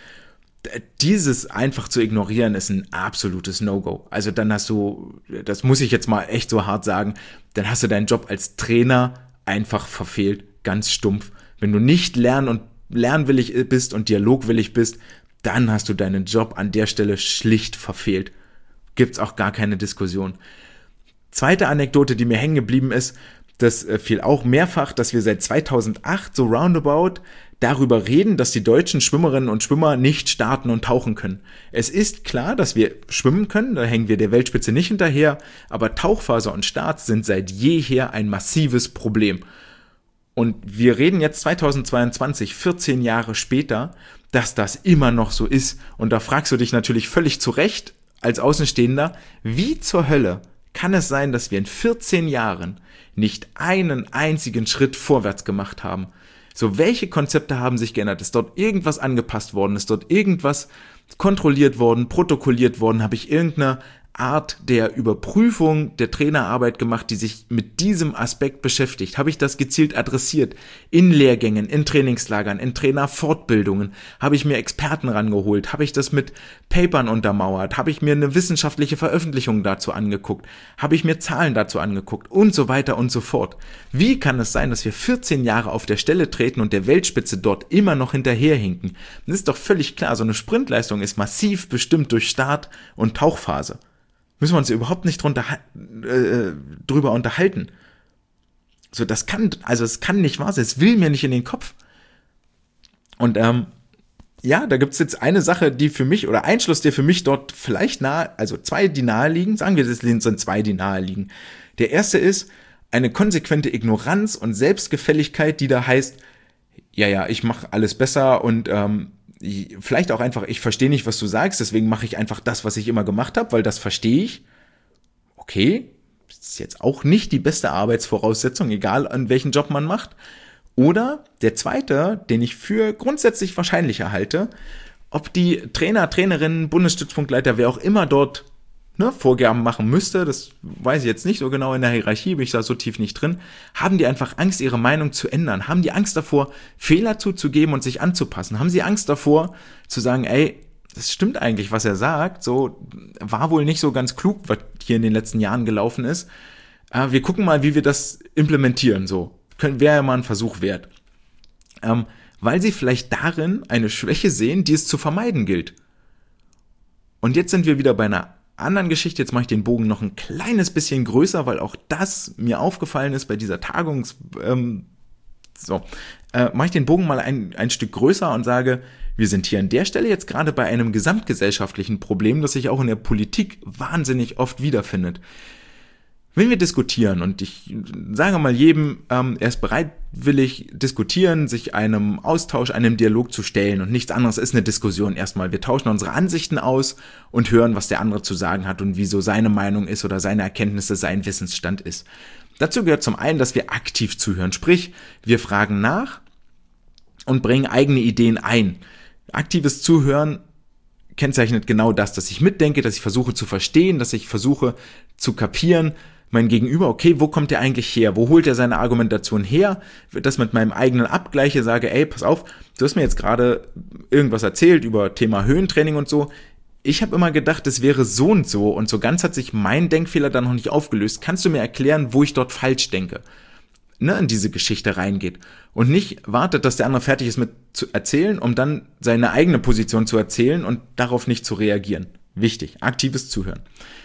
Dieses einfach zu ignorieren ist ein absolutes No-Go. Also dann hast du, das muss ich jetzt mal echt so hart sagen, dann hast du deinen Job als Trainer einfach verfehlt, ganz stumpf. Wenn du nicht lern- und lernwillig bist und dialogwillig bist, dann hast du deinen Job an der Stelle schlicht verfehlt. Gibt's auch gar keine Diskussion. Zweite Anekdote, die mir hängen geblieben ist, das fiel auch mehrfach, dass wir seit zweitausendacht so roundabout darüber reden, dass die deutschen Schwimmerinnen und Schwimmer nicht starten und tauchen können. Es ist klar, dass wir schwimmen können, da hängen wir der Weltspitze nicht hinterher, aber Tauchphase und Start sind seit jeher ein massives Problem. Und wir reden jetzt zweitausendzweiundzwanzig, vierzehn Jahre später, dass das immer noch so ist. Und da fragst du dich natürlich völlig zu Recht als Außenstehender, wie zur Hölle kann es sein, dass wir in vierzehn Jahren nicht einen einzigen Schritt vorwärts gemacht haben? So, welche Konzepte haben sich geändert? Ist dort irgendwas angepasst worden? Ist dort irgendwas kontrolliert worden, protokolliert worden? Habe ich irgendeine Art der Überprüfung der Trainerarbeit gemacht, die sich mit diesem Aspekt beschäftigt? Habe ich das gezielt adressiert? In Lehrgängen, in Trainingslagern, in Trainerfortbildungen? Habe ich mir Experten rangeholt? Habe ich das mit Papern untermauert? Habe ich mir eine wissenschaftliche Veröffentlichung dazu angeguckt? Habe ich mir Zahlen dazu angeguckt? Und so weiter und so fort. Wie kann es sein, dass wir vierzehn Jahre auf der Stelle treten und der Weltspitze dort immer noch hinterherhinken? Das ist doch völlig klar, so eine Sprintleistung ist massiv bestimmt durch Start- und Tauchphase. Müssen wir uns überhaupt nicht drunter, äh, drüber unterhalten. So, das kann, also es kann nicht wahr sein, es will mir nicht in den Kopf. Und ähm, ja, da gibt's jetzt eine Sache, die für mich, oder ein Schluss, der für mich dort vielleicht nahe, also zwei, die nahe liegen, sagen wir, das sind zwei, die nahe liegen. Der erste ist eine konsequente Ignoranz und Selbstgefälligkeit, die da heißt, ja, ja, ich mache alles besser und ähm, vielleicht auch einfach, ich verstehe nicht, was du sagst, deswegen mache ich einfach das, was ich immer gemacht habe, weil das verstehe ich. Okay, das ist jetzt auch nicht die beste Arbeitsvoraussetzung, egal an welchen Job man macht. Oder der zweite, den ich für grundsätzlich wahrscheinlicher halte, ob die Trainer, Trainerinnen, Bundesstützpunktleiter, wer auch immer dort ne, Vorgaben machen müsste, das weiß ich jetzt nicht so genau in der Hierarchie, bin ich da so tief nicht drin, haben die einfach Angst, ihre Meinung zu ändern? Haben die Angst davor, Fehler zuzugeben und sich anzupassen? Haben sie Angst davor, zu sagen, ey, das stimmt eigentlich, was er sagt, so war wohl nicht so ganz klug, was hier in den letzten Jahren gelaufen ist. Äh, wir gucken mal, wie wir das implementieren, so. Wäre ja mal ein Versuch wert. Ähm, weil sie vielleicht darin eine Schwäche sehen, die es zu vermeiden gilt. Und jetzt sind wir wieder bei einer anderen Geschichte, jetzt mache ich den Bogen noch ein kleines bisschen größer, weil auch das mir aufgefallen ist bei dieser Tagungs... Ähm, so, äh, mache ich den Bogen mal ein, ein Stück größer und sage, wir sind hier an der Stelle jetzt gerade bei einem gesamtgesellschaftlichen Problem, das sich auch in der Politik wahnsinnig oft wiederfindet. Wenn wir diskutieren und ich sage mal jedem, ähm, er ist bereitwillig diskutieren, sich einem Austausch, einem Dialog zu stellen und nichts anderes ist eine Diskussion erstmal. Wir tauschen unsere Ansichten aus und hören, was der andere zu sagen hat und wieso seine Meinung ist oder seine Erkenntnisse, sein Wissensstand ist. Dazu gehört zum einen, dass wir aktiv zuhören, sprich, wir fragen nach und bringen eigene Ideen ein. Aktives Zuhören kennzeichnet genau das, dass ich mitdenke, dass ich versuche zu verstehen, dass ich versuche zu kapieren, mein Gegenüber, okay, wo kommt der eigentlich her? Wo holt er seine Argumentation her? Das mit meinem eigenen abgleiche, sage, ey, pass auf, du hast mir jetzt gerade irgendwas erzählt über Thema Höhentraining und so. Ich habe immer gedacht, es wäre so und so und so ganz hat sich mein Denkfehler dann noch nicht aufgelöst. Kannst du mir erklären, wo ich dort falsch denke? Ne, in diese Geschichte reingeht und nicht wartet, dass der andere fertig ist mit zu erzählen, um dann seine eigene Position zu erzählen und darauf nicht zu reagieren. Wichtig, aktives Zuhören.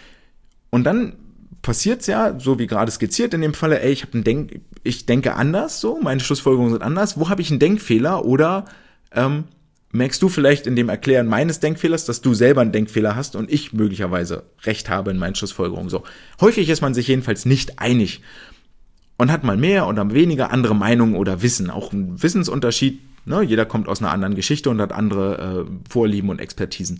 Und dann passiert's ja, so wie gerade skizziert in dem Falle, ey, ich habe ein Denk, ich denke anders, so, meine Schlussfolgerungen sind anders. Wo habe ich einen Denkfehler? Oder ähm, merkst du vielleicht in dem Erklären meines Denkfehlers, dass du selber einen Denkfehler hast und ich möglicherweise Recht habe in meinen Schlussfolgerungen? So, häufig ist man sich jedenfalls nicht einig und hat mal mehr oder weniger andere Meinungen oder Wissen, auch ein Wissensunterschied. Ne? Jeder kommt aus einer anderen Geschichte und hat andere äh, Vorlieben und Expertisen.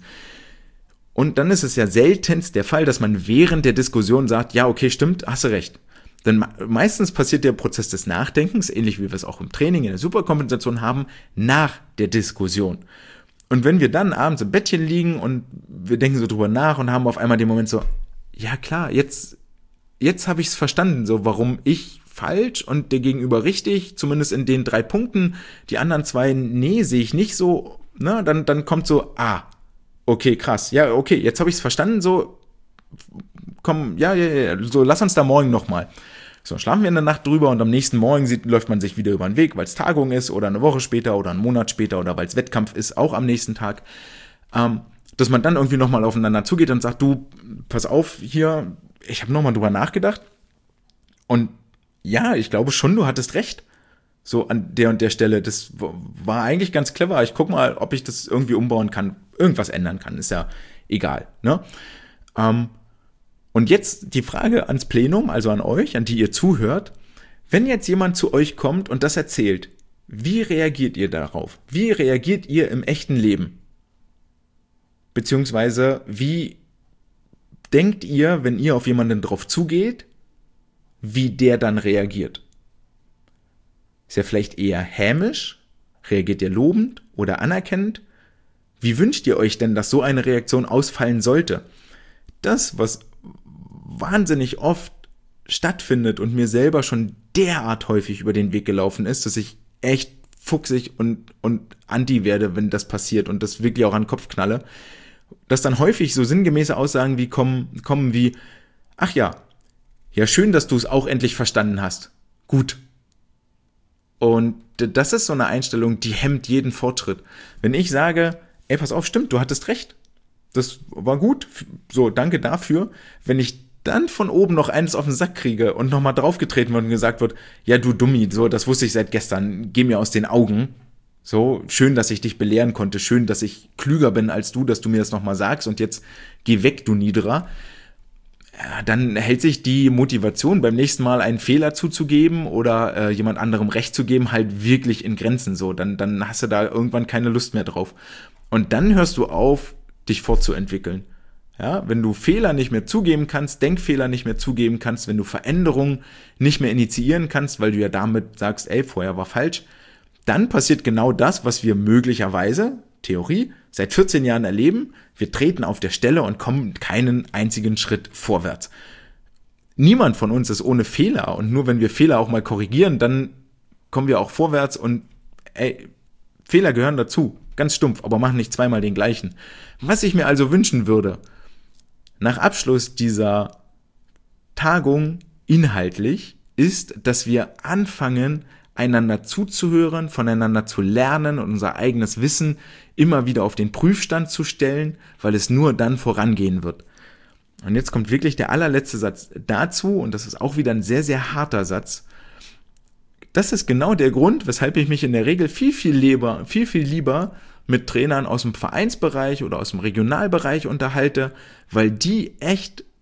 Und dann ist es ja seltenst der Fall, dass man während der Diskussion sagt, ja, okay, stimmt, hast du recht. Denn meistens passiert der Prozess des Nachdenkens, ähnlich wie wir es auch im Training in der Superkompensation haben, nach der Diskussion. Und wenn wir dann abends im Bettchen liegen und wir denken so drüber nach und haben auf einmal den Moment so, ja klar, jetzt, jetzt habe ich es verstanden, so warum ich falsch und der Gegenüber richtig, zumindest in den drei Punkten, die anderen zwei, nee, sehe ich nicht so, ne, dann, dann kommt so, ah, okay, krass. Ja, okay, jetzt habe ich es verstanden, so, komm, ja, ja, ja, so, lass uns da morgen nochmal. So, schlafen wir in der Nacht drüber und am nächsten Morgen sieht, läuft man sich wieder über den Weg, weil es Tagung ist oder eine Woche später oder einen Monat später oder weil es Wettkampf ist, auch am nächsten Tag. Ähm, dass man dann irgendwie nochmal aufeinander zugeht und sagt, du, pass auf, hier, ich habe nochmal drüber nachgedacht und ja, ich glaube schon, du hattest recht. So an der und der Stelle, das war eigentlich ganz clever. Ich guck mal, ob ich das irgendwie umbauen kann, irgendwas ändern kann, ist ja egal, ne? Ähm, und jetzt die Frage ans Plenum, also an euch, an die ihr zuhört. Wenn jetzt jemand zu euch kommt und das erzählt, wie reagiert ihr darauf? Wie reagiert ihr im echten Leben? Beziehungsweise, wie denkt ihr, wenn ihr auf jemanden drauf zugeht, wie der dann reagiert? Ist er vielleicht eher hämisch? Reagiert ihr lobend oder anerkennend? Wie wünscht ihr euch denn, dass so eine Reaktion ausfallen sollte? Das, was wahnsinnig oft stattfindet und mir selber schon derart häufig über den Weg gelaufen ist, dass ich echt fuchsig und, und anti werde, wenn das passiert und das wirklich auch an den Kopf knalle, dass dann häufig so sinngemäße Aussagen wie kommen, kommen wie, ach ja, ja schön, dass du es auch endlich verstanden hast. Gut. Und das ist so eine Einstellung, die hemmt jeden Fortschritt. Wenn ich sage, ey, pass auf, stimmt, du hattest recht. Das war gut. So, danke dafür. Wenn ich dann von oben noch eines auf den Sack kriege und nochmal draufgetreten wird und gesagt wird, ja, du Dummi, so, das wusste ich seit gestern, geh mir aus den Augen. So, schön, dass ich dich belehren konnte, schön, dass ich klüger bin als du, dass du mir das nochmal sagst und jetzt geh weg, du Niederer. Ja, dann hält sich die Motivation, beim nächsten Mal einen Fehler zuzugeben oder äh, jemand anderem Recht zu geben, halt wirklich in Grenzen. So, dann, dann hast du da irgendwann keine Lust mehr drauf. Und dann hörst du auf, dich fortzuentwickeln. Ja, wenn du Fehler nicht mehr zugeben kannst, Denkfehler nicht mehr zugeben kannst, wenn du Veränderungen nicht mehr initiieren kannst, weil du ja damit sagst, ey, vorher war falsch, dann passiert genau das, was wir möglicherweise, Theorie, seit vierzehn Jahren erleben. Wir treten auf der Stelle und kommen keinen einzigen Schritt vorwärts. Niemand von uns ist ohne Fehler und nur wenn wir Fehler auch mal korrigieren, dann kommen wir auch vorwärts und ey, Fehler gehören dazu. Ganz stumpf, aber machen nicht zweimal den gleichen. Was ich mir also wünschen würde, nach Abschluss dieser Tagung inhaltlich, ist, dass wir anfangen, einander zuzuhören, voneinander zu lernen und unser eigenes Wissen immer wieder auf den Prüfstand zu stellen, weil es nur dann vorangehen wird. Und jetzt kommt wirklich der allerletzte Satz dazu, und das ist auch wieder ein sehr, sehr harter Satz. Das ist genau der Grund, weshalb ich mich in der Regel viel, viel lieber, viel, viel lieber mit Trainern aus dem Vereinsbereich oder aus dem Regionalbereich unterhalte, weil die echt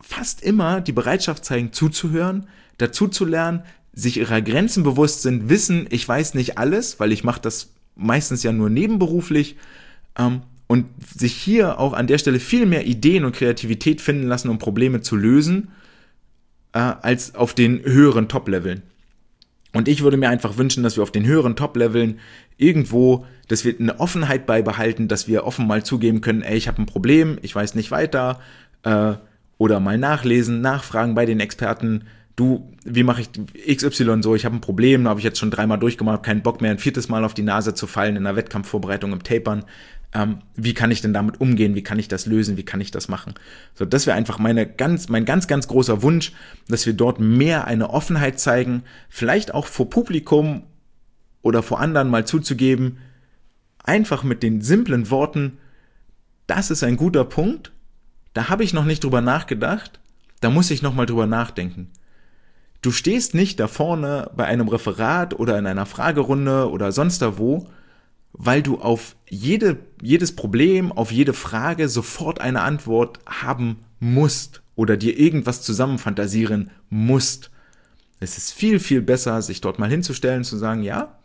fast immer die Bereitschaft zeigen, zuzuhören, dazu zu lernen, sich ihrer Grenzen bewusst sind, wissen, ich weiß nicht alles, weil ich mache das meistens ja nur nebenberuflich, ähm, und sich hier auch an der Stelle viel mehr Ideen und Kreativität finden lassen, um Probleme zu lösen, äh, als auf den höheren Top-Leveln. Und ich würde mir einfach wünschen, dass wir auf den höheren Top-Leveln irgendwo, dass wir eine Offenheit beibehalten, dass wir offen mal zugeben können, ey, ich habe ein Problem, ich weiß nicht weiter, äh, oder mal nachlesen, nachfragen bei den Experten, du, wie mache ich X Y so, ich habe ein Problem, habe ich jetzt schon dreimal durchgemacht, keinen Bock mehr, ein viertes Mal auf die Nase zu fallen in der Wettkampfvorbereitung im Tapern. Ähm, wie kann ich denn damit umgehen, wie kann ich das lösen, wie kann ich das machen? So, das wäre einfach meine ganz, mein ganz, ganz großer Wunsch, dass wir dort mehr eine Offenheit zeigen, vielleicht auch vor Publikum oder vor anderen mal zuzugeben, einfach mit den simplen Worten, das ist ein guter Punkt, da habe ich noch nicht drüber nachgedacht, da muss ich noch mal drüber nachdenken. Du stehst nicht da vorne bei einem Referat oder in einer Fragerunde oder sonst da wo, weil du auf jede, jedes Problem, auf jede Frage sofort eine Antwort haben musst oder dir irgendwas zusammenfantasieren musst. Es ist viel, viel besser, sich dort mal hinzustellen und zu sagen, ja,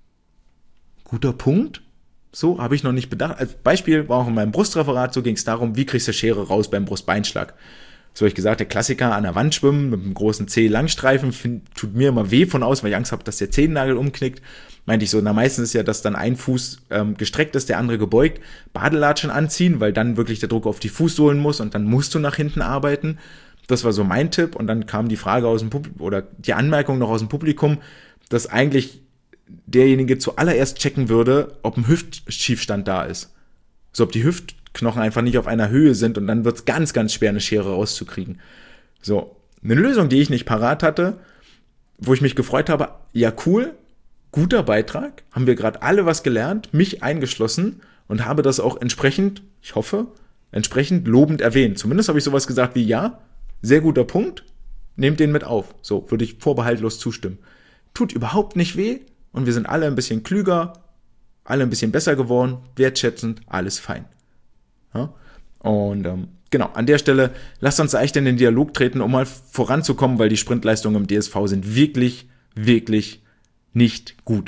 guter Punkt, so habe ich noch nicht bedacht. Als Beispiel war auch in meinem Brustreferat, so ging es darum, wie kriegst du Schere raus beim Brustbeinschlag. So habe ich gesagt, der Klassiker, an der Wand schwimmen mit einem großen Zeh-Langstreifen, find, tut mir immer weh von aus, weil ich Angst habe, dass der Zehennagel umknickt. Meinte ich so, na meistens ist ja, dass dann ein Fuß ähm, gestreckt ist, der andere gebeugt, Badelatschen anziehen, weil dann wirklich der Druck auf die Fußsohlen muss und dann musst du nach hinten arbeiten. Das war so mein Tipp und dann kam die Frage aus dem Publikum oder die Anmerkung noch aus dem Publikum, dass eigentlich derjenige zuallererst checken würde, ob ein Hüftschiefstand da ist. So, ob die Hüftknochen einfach nicht auf einer Höhe sind und dann wird es ganz, ganz schwer, eine Schere rauszukriegen. So, eine Lösung, die ich nicht parat hatte, wo ich mich gefreut habe, ja cool, guter Beitrag, haben wir gerade alle was gelernt, mich eingeschlossen und habe das auch entsprechend, ich hoffe, entsprechend lobend erwähnt. Zumindest habe ich sowas gesagt wie, ja, sehr guter Punkt, nehmt den mit auf. So, würde ich vorbehaltlos zustimmen. Tut überhaupt nicht weh und wir sind alle ein bisschen klüger, alle ein bisschen besser geworden, wertschätzend, alles fein. Ja? Und ähm, genau, an der Stelle, lasst uns echt in den Dialog treten, um mal voranzukommen, weil die Sprintleistungen im D S V sind wirklich, wirklich nicht gut.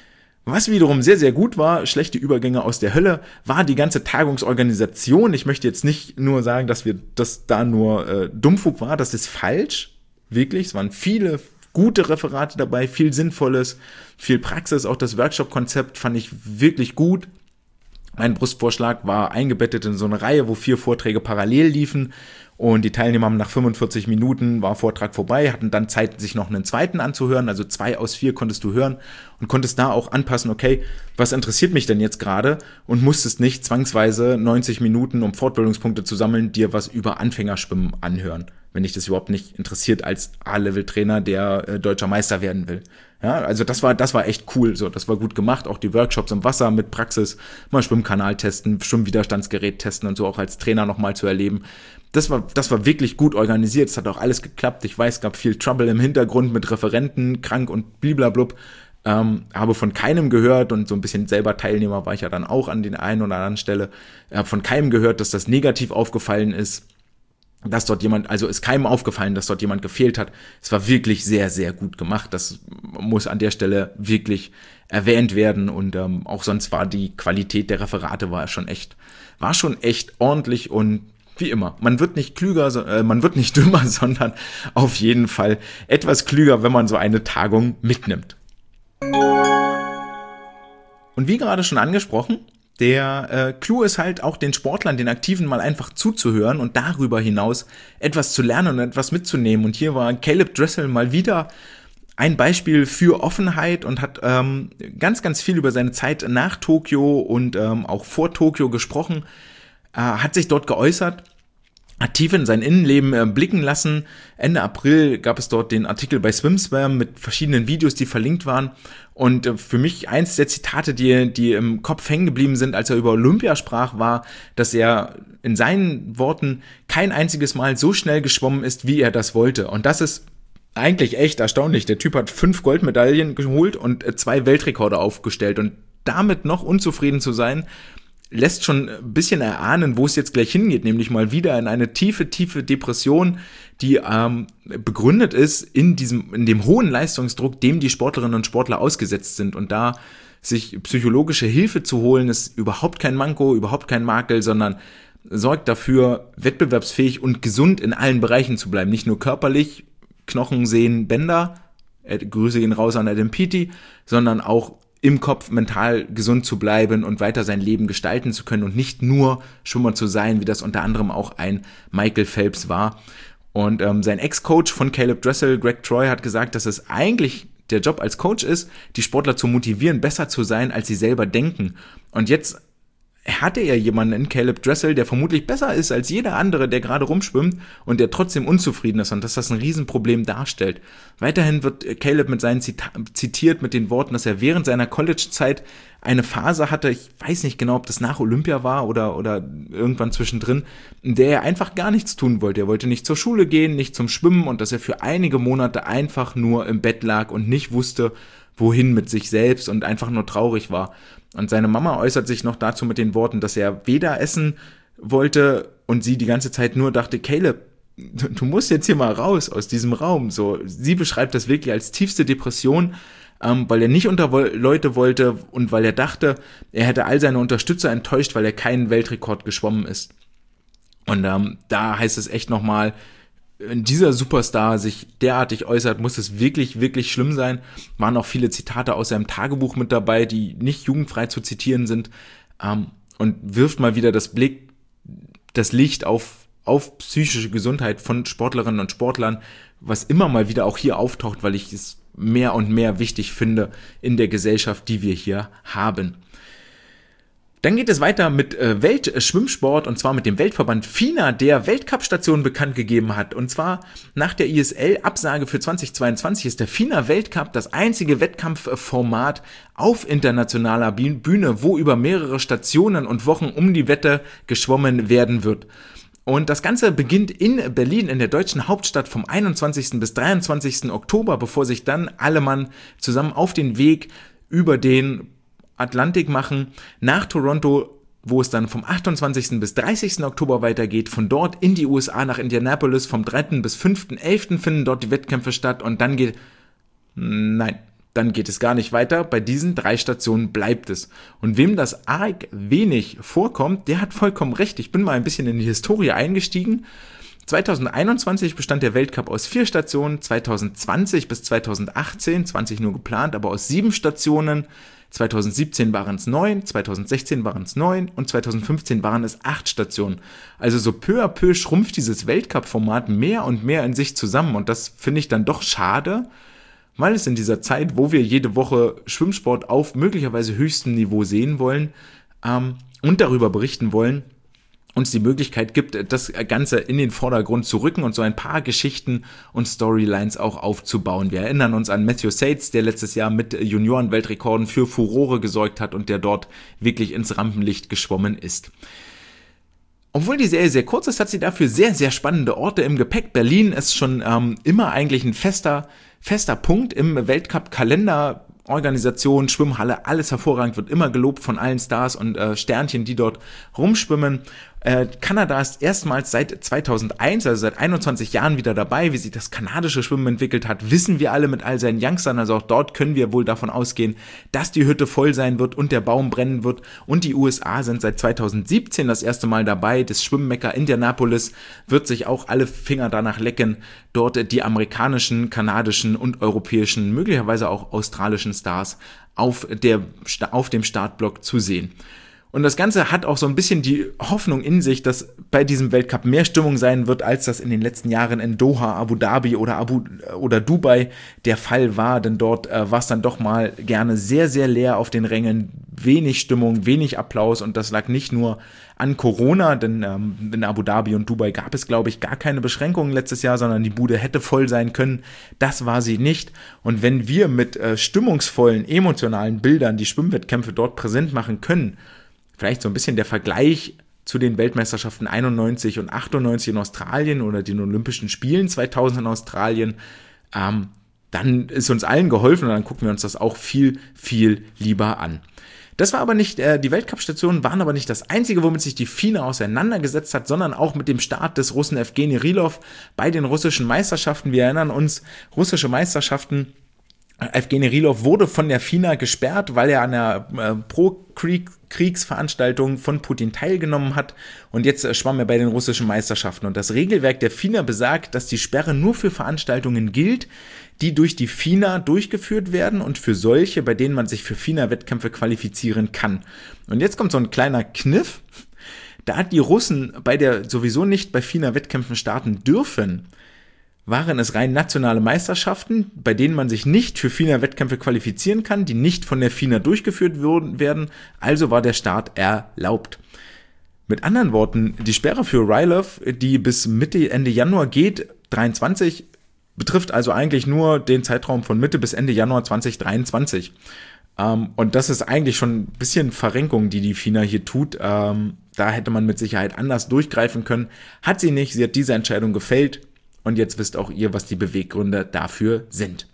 Was wiederum sehr, sehr gut war, schlechte Übergänge aus der Hölle, war die ganze Tagungsorganisation. Ich möchte jetzt nicht nur sagen, dass wir das da nur äh, Dummfug war, das ist falsch, wirklich. Es waren viele gute Referate dabei, viel Sinnvolles, viel Praxis. Auch das Workshop-Konzept fand ich wirklich gut. Mein Brustvorschlag war eingebettet in so eine Reihe, wo vier Vorträge parallel liefen und die Teilnehmer haben nach fünfundvierzig Minuten, war Vortrag vorbei, hatten dann Zeit, sich noch einen zweiten anzuhören, also zwei aus vier konntest du hören und konntest da auch anpassen, okay, was interessiert mich denn jetzt gerade und musstest nicht zwangsweise neunzig Minuten, um Fortbildungspunkte zu sammeln, dir was über Anfängerschwimmen anhören, wenn dich das überhaupt nicht interessiert als A-Level-Trainer, der äh, deutscher Meister werden will. Ja, also das war, das war echt cool, so, das war gut gemacht, auch die Workshops im Wasser mit Praxis, mal Schwimmkanal testen, Schwimmwiderstandsgerät testen und so auch als Trainer nochmal zu erleben. Das war, das war wirklich gut organisiert, es hat auch alles geklappt, ich weiß, es gab viel Trouble im Hintergrund mit Referenten, krank und bliblablub, ähm, habe von keinem gehört und so ein bisschen selber Teilnehmer war ich ja dann auch an den einen oder anderen Stelle, habe von keinem gehört, dass das negativ aufgefallen ist, dass dort jemand, also ist keinem aufgefallen, dass dort jemand gefehlt hat. Es war wirklich sehr, sehr gut gemacht. Das muss an der Stelle wirklich erwähnt werden und ähm, auch sonst war die Qualität der Referate war schon echt, war schon echt ordentlich und wie immer, man wird nicht klüger, äh, man wird nicht dümmer, sondern auf jeden Fall etwas klüger, wenn man so eine Tagung mitnimmt. Und wie gerade schon angesprochen, der äh, Clou ist halt auch den Sportlern, den Aktiven mal einfach zuzuhören und darüber hinaus etwas zu lernen und etwas mitzunehmen. Und hier war Caleb Dressel mal wieder ein Beispiel für Offenheit und hat ähm, ganz, ganz viel über seine Zeit nach Tokio und ähm, auch vor Tokio gesprochen, äh, hat sich dort geäußert, hat tief in sein Innenleben äh, blicken lassen. Ende April gab es dort den Artikel bei SwimSwam mit verschiedenen Videos, die verlinkt waren. Und äh, für mich eins der Zitate, die, die im Kopf hängen geblieben sind, als er über Olympia sprach, war, dass er in seinen Worten kein einziges Mal so schnell geschwommen ist, wie er das wollte. Und das ist eigentlich echt erstaunlich. Der Typ hat fünf Goldmedaillen geholt und äh, zwei Weltrekorde aufgestellt. Und damit noch unzufrieden zu sein, lässt schon ein bisschen erahnen, wo es jetzt gleich hingeht, nämlich mal wieder in eine tiefe, tiefe Depression, die ähm, begründet ist in diesem, in dem hohen Leistungsdruck, dem die Sportlerinnen und Sportler ausgesetzt sind. Und da sich psychologische Hilfe zu holen, ist überhaupt kein Manko, überhaupt kein Makel, sondern sorgt dafür, wettbewerbsfähig und gesund in allen Bereichen zu bleiben. Nicht nur körperlich, Knochen, Sehnen, Bänder, äh, Grüße gehen raus an Adam Peaty, sondern auch im Kopf mental gesund zu bleiben und weiter sein Leben gestalten zu können und nicht nur Schwimmer zu sein, wie das unter anderem auch ein Michael Phelps war. Und ähm, sein Ex-Coach von Caleb Dressel, Greg Troy, hat gesagt, dass es eigentlich der Job als Coach ist, die Sportler zu motivieren, besser zu sein, als sie selber denken. Und jetzt hatte er jemanden in Caleb Dressel, der vermutlich besser ist als jeder andere, der gerade rumschwimmt und der trotzdem unzufrieden ist und dass das ein Riesenproblem darstellt. Weiterhin wird Caleb mit seinen Zita- zitiert mit den Worten, dass er während seiner College-Zeit eine Phase hatte, ich weiß nicht genau, ob das nach Olympia war oder, oder irgendwann zwischendrin, in der er einfach gar nichts tun wollte. Er wollte nicht zur Schule gehen, nicht zum Schwimmen und dass er für einige Monate einfach nur im Bett lag und nicht wusste, wohin mit sich selbst und einfach nur traurig war. Und seine Mama äußert sich noch dazu mit den Worten, dass er weder essen wollte und sie die ganze Zeit nur dachte, Caleb, du musst jetzt hier mal raus aus diesem Raum. So, sie beschreibt das wirklich als tiefste Depression, ähm, weil er nicht unter Leute wollte und weil er dachte, er hätte all seine Unterstützer enttäuscht, weil er keinen Weltrekord geschwommen ist. Und ähm, da heißt es echt nochmal, wenn dieser Superstar sich derartig äußert, muss es wirklich, wirklich schlimm sein. Waren auch viele Zitate aus seinem Tagebuch mit dabei, die nicht jugendfrei zu zitieren sind, ähm, und wirft mal wieder das Blick, das Licht auf, auf psychische Gesundheit von Sportlerinnen und Sportlern, was immer mal wieder auch hier auftaucht, weil ich es mehr und mehr wichtig finde in der Gesellschaft, die wir hier haben. Dann geht es weiter mit äh, Weltschwimmsport und zwar mit dem Weltverband FINA, der Weltcup-Stationen bekannt gegeben hat. Und zwar nach der I S L-Absage für zweitausendzweiundzwanzig ist der FINA-Weltcup das einzige Wettkampfformat auf internationaler Bühne, wo über mehrere Stationen und Wochen um die Wette geschwommen werden wird. Und das Ganze beginnt in Berlin, in der deutschen Hauptstadt, vom einundzwanzigsten bis dreiundzwanzigsten Oktober, bevor sich dann alle Mann zusammen auf den Weg über den Atlantik machen, nach Toronto, wo es dann vom achtundzwanzigsten bis dreißigsten Oktober weitergeht, von dort in die U S A nach Indianapolis, vom dritten bis fünften elften finden dort die Wettkämpfe statt und dann geht, nein, dann geht es gar nicht weiter, bei diesen drei Stationen bleibt es. Und wem das arg wenig vorkommt, der hat vollkommen recht, ich bin mal ein bisschen in die Historie eingestiegen. zweitausendeinundzwanzig bestand der Weltcup aus vier Stationen, zweitausendzwanzig bis zweitausendachtzehn, zwanzig nur geplant, aber aus sieben Stationen, zweitausendsiebzehn waren es neun, zweitausendsechzehn waren es neun und zweitausendfünfzehn waren es acht Stationen. Also so peu à peu schrumpft dieses Weltcup-Format mehr und mehr in sich zusammen und das finde ich dann doch schade, weil es in dieser Zeit, wo wir jede Woche Schwimmsport auf möglicherweise höchstem Niveau sehen wollen ähm, und darüber berichten wollen, uns die Möglichkeit gibt, das Ganze in den Vordergrund zu rücken und so ein paar Geschichten und Storylines auch aufzubauen. Wir erinnern uns an Matthew Sates, der letztes Jahr mit Junioren-Weltrekorden für Furore gesorgt hat und der dort wirklich ins Rampenlicht geschwommen ist. Obwohl die Serie sehr kurz ist, hat sie dafür sehr, sehr spannende Orte im Gepäck. Berlin ist schon ähm, immer eigentlich ein fester, fester Punkt im Weltcup-Kalender. Organisation, Schwimmhalle, alles hervorragend, wird immer gelobt von allen Stars und äh, Sternchen, die dort rumschwimmen. Äh, Kanada ist erstmals seit zweitausendeins, also seit einundzwanzig Jahren wieder dabei. Wie sich das kanadische Schwimmen entwickelt hat, wissen wir alle mit all seinen Youngstern. Also auch dort können wir wohl davon ausgehen, dass die Hütte voll sein wird und der Baum brennen wird. Und die U S A sind seit zweitausendsiebzehn das erste Mal dabei. Das Schwimmmecker Indianapolis wird sich auch alle Finger danach lecken, dort die amerikanischen, kanadischen und europäischen, möglicherweise auch australischen Stars auf, der, auf dem Startblock zu sehen. Und das Ganze hat auch so ein bisschen die Hoffnung in sich, dass bei diesem Weltcup mehr Stimmung sein wird, als das in den letzten Jahren in Doha, Abu Dhabi oder Abu oder Dubai der Fall war. Denn dort äh, war es dann doch mal gerne sehr, sehr leer auf den Rängen, wenig Stimmung, wenig Applaus. Und das lag nicht nur an Corona, denn ähm, in Abu Dhabi und Dubai gab es, glaube ich, gar keine Beschränkungen letztes Jahr, sondern die Bude hätte voll sein können. Das war sie nicht. Und wenn wir mit äh, stimmungsvollen, emotionalen Bildern die Schwimmwettkämpfe dort präsent machen können, vielleicht so ein bisschen der Vergleich zu den Weltmeisterschaften einundneunzig und achtundneunzig in Australien oder den Olympischen Spielen zweitausend in Australien, ähm, dann ist uns allen geholfen und dann gucken wir uns das auch viel, viel lieber an. Das war aber nicht, äh, die Weltcup-Stationen waren aber nicht das einzige, womit sich die FINA auseinandergesetzt hat, sondern auch mit dem Start des Russen Evgeny Rylov bei den russischen Meisterschaften. Wir erinnern uns, russische Meisterschaften. Evgeny Rylov wurde von der FINA gesperrt, weil er an der äh, Pro-Kriegsveranstaltung von Putin teilgenommen hat, und jetzt äh, schwamm er bei den russischen Meisterschaften. Und das Regelwerk der FINA besagt, dass die Sperre nur für Veranstaltungen gilt, die durch die FINA durchgeführt werden, und für solche, bei denen man sich für FINA-Wettkämpfe qualifizieren kann. Und jetzt kommt so ein kleiner Kniff. Da die Russen bei der sowieso nicht bei FINA-Wettkämpfen starten dürfen, waren es rein nationale Meisterschaften, bei denen man sich nicht für FINA-Wettkämpfe qualifizieren kann, die nicht von der FINA durchgeführt werden, also war der Start erlaubt. Mit anderen Worten, die Sperre für Rylov, die bis Mitte, Ende Januar geht, dreiundzwanzig, betrifft also eigentlich nur den Zeitraum von Mitte bis Ende Januar zwanzig dreiundzwanzig. Ähm, und das ist eigentlich schon ein bisschen Verrenkung, die die FINA hier tut. Ähm, da hätte man mit Sicherheit anders durchgreifen können. Hat sie nicht, sie hat diese Entscheidung gefällt. Und jetzt wisst auch ihr, was die Beweggründe dafür sind.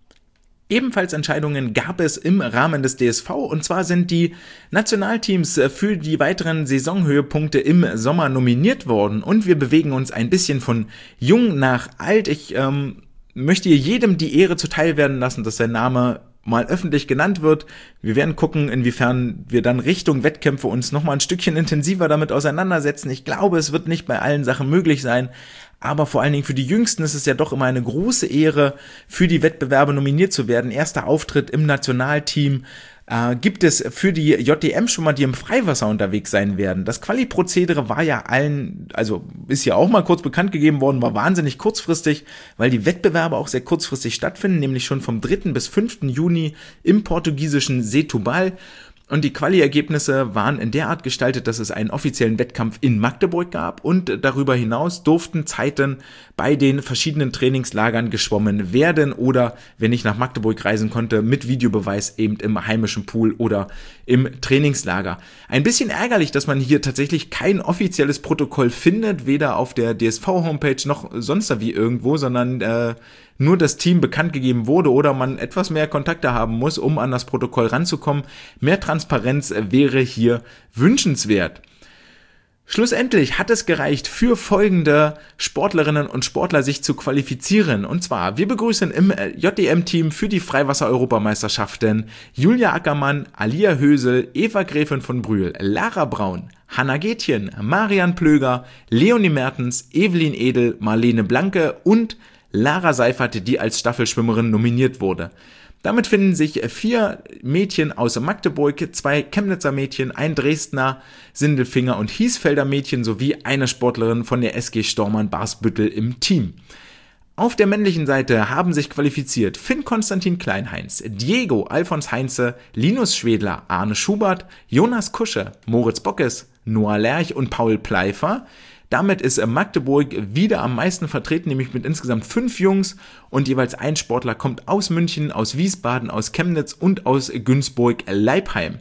Ebenfalls Entscheidungen gab es im Rahmen des D S V, und zwar sind die Nationalteams für die weiteren Saisonhöhepunkte im Sommer nominiert worden, und wir bewegen uns ein bisschen von jung nach alt. Ich ähm, möchte hier jedem die Ehre zuteil werden lassen, dass sein Name mal öffentlich genannt wird. Wir werden gucken, inwiefern wir dann Richtung Wettkämpfe uns nochmal ein Stückchen intensiver damit auseinandersetzen. Ich glaube, es wird nicht bei allen Sachen möglich sein, aber vor allen Dingen für die Jüngsten ist es ja doch immer eine große Ehre, für die Wettbewerbe nominiert zu werden. Erster Auftritt im Nationalteam. Äh, gibt es für die J D M schon mal, die im Freiwasser unterwegs sein werden. Das Quali-Prozedere war ja allen, also ist ja auch mal kurz bekannt gegeben worden, war wahnsinnig kurzfristig, weil die Wettbewerbe auch sehr kurzfristig stattfinden, nämlich schon vom dritten bis fünften Juni im portugiesischen Setúbal. Und die Quali-Ergebnisse waren in der Art gestaltet, dass es einen offiziellen Wettkampf in Magdeburg gab, und darüber hinaus durften Zeiten bei den verschiedenen Trainingslagern geschwommen werden oder, wenn ich nach Magdeburg reisen konnte, mit Videobeweis eben im heimischen Pool oder im Trainingslager. Ein bisschen ärgerlich, dass man hier tatsächlich kein offizielles Protokoll findet, weder auf der D S V-Homepage noch sonst wie irgendwo, sondern äh, nur das Team bekannt gegeben wurde oder man etwas mehr Kontakte haben muss, um an das Protokoll ranzukommen. Mehr Transparenz wäre hier wünschenswert. Schlussendlich hat es gereicht, für folgende Sportlerinnen und Sportler sich zu qualifizieren. Und zwar, wir begrüßen im J D M-Team für die Freiwasser-Europameisterschaften Julia Ackermann, Alia Hösel, Eva Gräfin von Brühl, Lara Braun, Hanna Gätjen, Marian Plöger, Leonie Mertens, Evelyn Edel, Marlene Blanke und Lara Seifert, die als Staffelschwimmerin nominiert wurde. Damit finden sich vier Mädchen aus Magdeburg, zwei Chemnitzer Mädchen, ein Dresdner, Sindelfinger und Hiesfelder Mädchen sowie eine Sportlerin von der S G Stormann Barsbüttel im Team. Auf der männlichen Seite haben sich qualifiziert Finn Konstantin Kleinheinz, Diego Alfons Heinze, Linus Schwedler, Arne Schubert, Jonas Kusche, Moritz Bockes, Noah Lerch und Paul Pleifer. Damit ist Magdeburg wieder am meisten vertreten, nämlich mit insgesamt fünf Jungs, und jeweils ein Sportler kommt aus München, aus Wiesbaden, aus Chemnitz und aus Günzburg-Leipheim.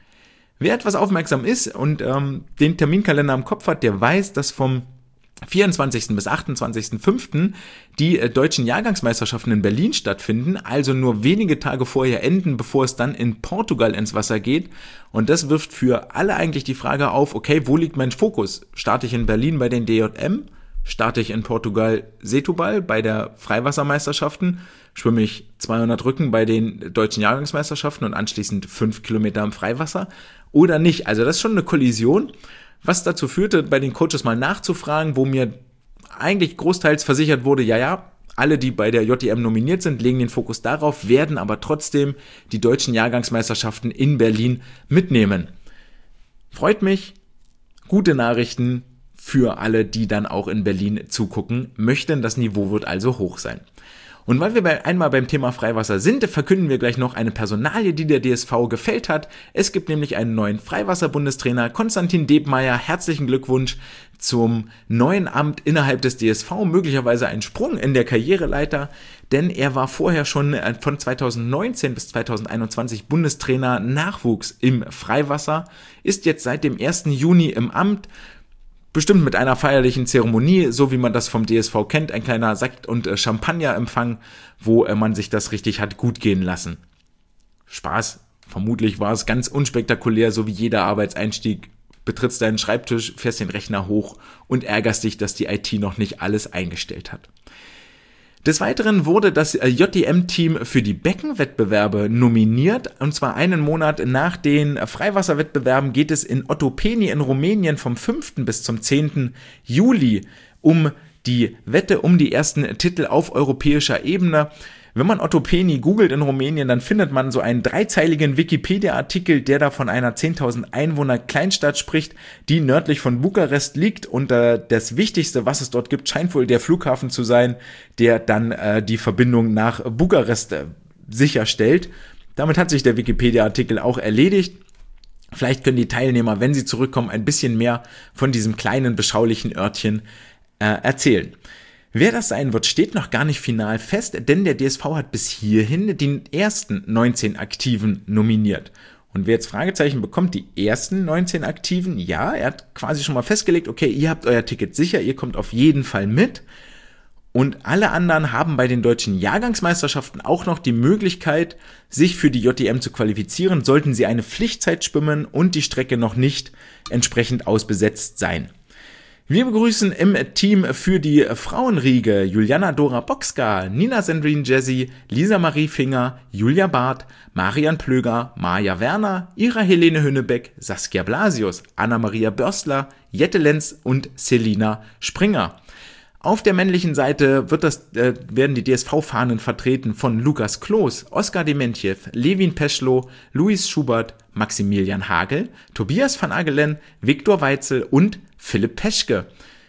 Wer etwas aufmerksam ist und ähm, den Terminkalender im Kopf hat, der weiß, dass vom vierundzwanzigsten bis achtundzwanzigsten fünften die äh, deutschen Jahrgangsmeisterschaften in Berlin stattfinden, also nur wenige Tage vorher enden, bevor es dann in Portugal ins Wasser geht. Und das wirft für alle eigentlich die Frage auf, okay, wo liegt mein Fokus? Starte ich in Berlin bei den D J M? Starte ich in Portugal Setúbal bei der Freiwassermeisterschaften? Schwimme ich zweihundert Rücken bei den deutschen Jahrgangsmeisterschaften und anschließend fünf Kilometer im Freiwasser? Oder nicht? Also das ist schon eine Kollision, was dazu führte, bei den Coaches mal nachzufragen, wo mir eigentlich großteils versichert wurde, ja, ja, alle, die bei der J D M nominiert sind, legen den Fokus darauf, werden aber trotzdem die deutschen Jahrgangsmeisterschaften in Berlin mitnehmen. Freut mich, gute Nachrichten für alle, die dann auch in Berlin zugucken möchten. Das Niveau wird also hoch sein. Und weil wir bei, einmal beim Thema Freiwasser sind, verkünden wir gleich noch eine Personalie, die der D S V gefällt hat. Es gibt nämlich einen neuen Freiwasser-Bundestrainer, Konstantin Debmeier. Herzlichen Glückwunsch zum neuen Amt innerhalb des D S V. Möglicherweise ein Sprung in der Karriereleiter, denn er war vorher schon von zweitausendneunzehn bis zweitausendeinundzwanzig Bundestrainer Nachwuchs im Freiwasser, ist jetzt seit dem ersten Juni im Amt. Bestimmt mit einer feierlichen Zeremonie, so wie man das vom D S V kennt, ein kleiner Sekt- und Champagnerempfang, wo man sich das richtig hat gut gehen lassen. Spaß Vermutlich war es ganz unspektakulär, so wie jeder Arbeitseinstieg. Betrittst deinen Schreibtisch, fährst den Rechner hoch und ärgerst dich, dass die I T noch nicht alles eingestellt hat. Des Weiteren wurde das J D M-Team für die Beckenwettbewerbe nominiert, und zwar einen Monat nach den Freiwasserwettbewerben geht es in Otopeni in Rumänien vom fünften bis zum zehnten Juli um die Wette um die ersten Titel auf europäischer Ebene. Wenn man Otopeni googelt in Rumänien, dann findet man so einen dreizeiligen Wikipedia-Artikel, der da von einer zehntausend Einwohner Kleinstadt spricht, die nördlich von Bukarest liegt, und äh, das Wichtigste, was es dort gibt, scheint wohl der Flughafen zu sein, der dann äh, die Verbindung nach Bukarest äh, sicherstellt. Damit hat sich der Wikipedia-Artikel auch erledigt. Vielleicht können die Teilnehmer, wenn sie zurückkommen, ein bisschen mehr von diesem kleinen, beschaulichen Örtchen äh, erzählen. Wer das sein wird, steht noch gar nicht final fest, denn der D S V hat bis hierhin die ersten neunzehn Aktiven nominiert. Und wer jetzt Fragezeichen bekommt, die ersten neunzehn Aktiven, ja, er hat quasi schon mal festgelegt, okay, ihr habt euer Ticket sicher, ihr kommt auf jeden Fall mit. Und alle anderen haben bei den deutschen Jahrgangsmeisterschaften auch noch die Möglichkeit, sich für die J D M zu qualifizieren, sollten sie eine Pflichtzeit schwimmen und die Strecke noch nicht entsprechend ausbesetzt sein. Wir begrüßen im Team für die Frauenriege Juliana Dora Boxka, Nina Sandrine Jessy, Lisa Marie Finger, Julia Barth, Marian Plöger, Maja Werner, Ira Helene Hünnebeck, Saskia Blasius, Anna-Maria Börstler, Jette Lenz und Selina Springer. Auf der männlichen Seite wird das, äh, werden die D S V-Fahnen vertreten von Lukas Kloß, Oskar Dementjew, Levin Peschlow, Luis Schubert, Maximilian Hagel, Tobias van Agelen, Viktor Weitzel und Philipp Peschke.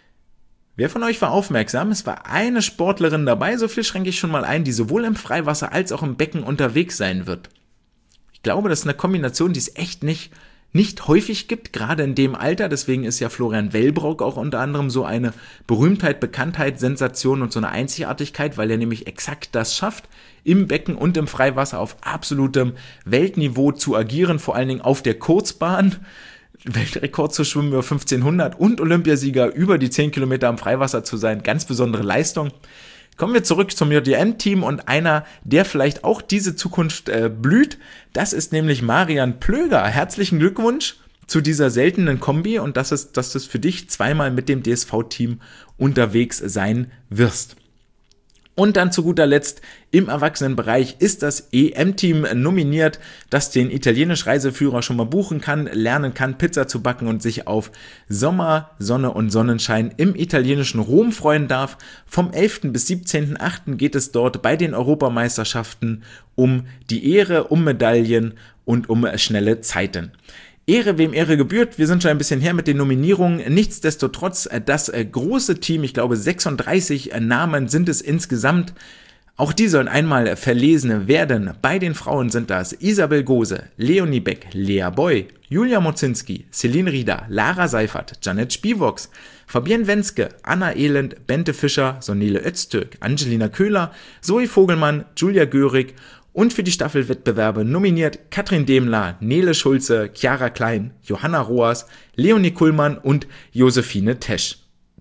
Wer von euch war aufmerksam? Es war eine Sportlerin dabei, so viel schränke ich schon mal ein, die sowohl im Freiwasser als auch im Becken unterwegs sein wird. Ich glaube, das ist eine Kombination, die es echt nicht, nicht häufig gibt, gerade in dem Alter. Deswegen ist ja Florian Wellbrock auch unter anderem so eine Berühmtheit, Bekanntheit, Sensation und so eine Einzigartigkeit, weil er nämlich exakt das schafft, im Becken und im Freiwasser auf absolutem Weltniveau zu agieren, vor allen Dingen auf der Kurzbahn. Weltrekord zu schwimmen über fünfzehnhundert und Olympiasieger über die zehn Kilometer am Freiwasser zu sein. Ganz besondere Leistung. Kommen wir zurück zum J D M-Team und einer, der vielleicht auch diese Zukunft äh, blüht. Das ist nämlich Marian Plöger. Herzlichen Glückwunsch zu dieser seltenen Kombi und dass es, dass du für dich zweimal mit dem D S V-Team unterwegs sein wirst. Und dann zu guter Letzt im Erwachsenenbereich ist das E M-Team nominiert, das den italienischen Reiseführer schon mal buchen kann, lernen kann, Pizza zu backen und sich auf Sommer, Sonne und Sonnenschein im italienischen Rom freuen darf. Vom elften bis siebzehnten achten geht es dort bei den Europameisterschaften um die Ehre, um Medaillen und um schnelle Zeiten. Ehre, wem Ehre gebührt. Wir sind schon ein bisschen her mit den Nominierungen. Nichtsdestotrotz, das große Team, ich glaube sechsunddreißig Namen sind es insgesamt. Auch die sollen einmal verlesen werden. Bei den Frauen sind das Isabel Gose, Leonie Beck, Lea Boy, Julia Mozinski, Celine Rieder, Lara Seifert, Janet Spivox, Fabienne Wenske, Anna Elend, Bente Fischer, Sonele Öztürk, Angelina Köhler, Zoe Vogelmann, Julia Görig. Und für die Staffelwettbewerbe nominiert Katrin Demler, Nele Schulze, Chiara Klein, Johanna Roas, Leonie Kuhlmann und Josephine Tesch.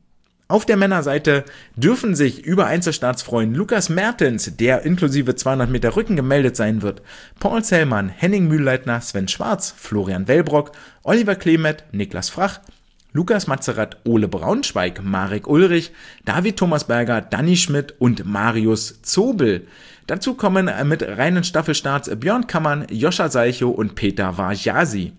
Auf der Männerseite dürfen sich über Einzelstarts freuen Lukas Mertens, der inklusive zweihundert Meter Rücken gemeldet sein wird, Paul Zellmann, Henning Mühlleitner, Sven Schwarz, Florian Wellbrock, Oliver Klemet, Niklas Frach, Lukas Matzerath, Ole Braunschweig, Marek Ulrich, David Thomasberger, Danny Schmidt und Marius Zobel. Dazu kommen mit reinen Staffelstarts Björn Kammern, Joscha Salchow und Peter Varjasi.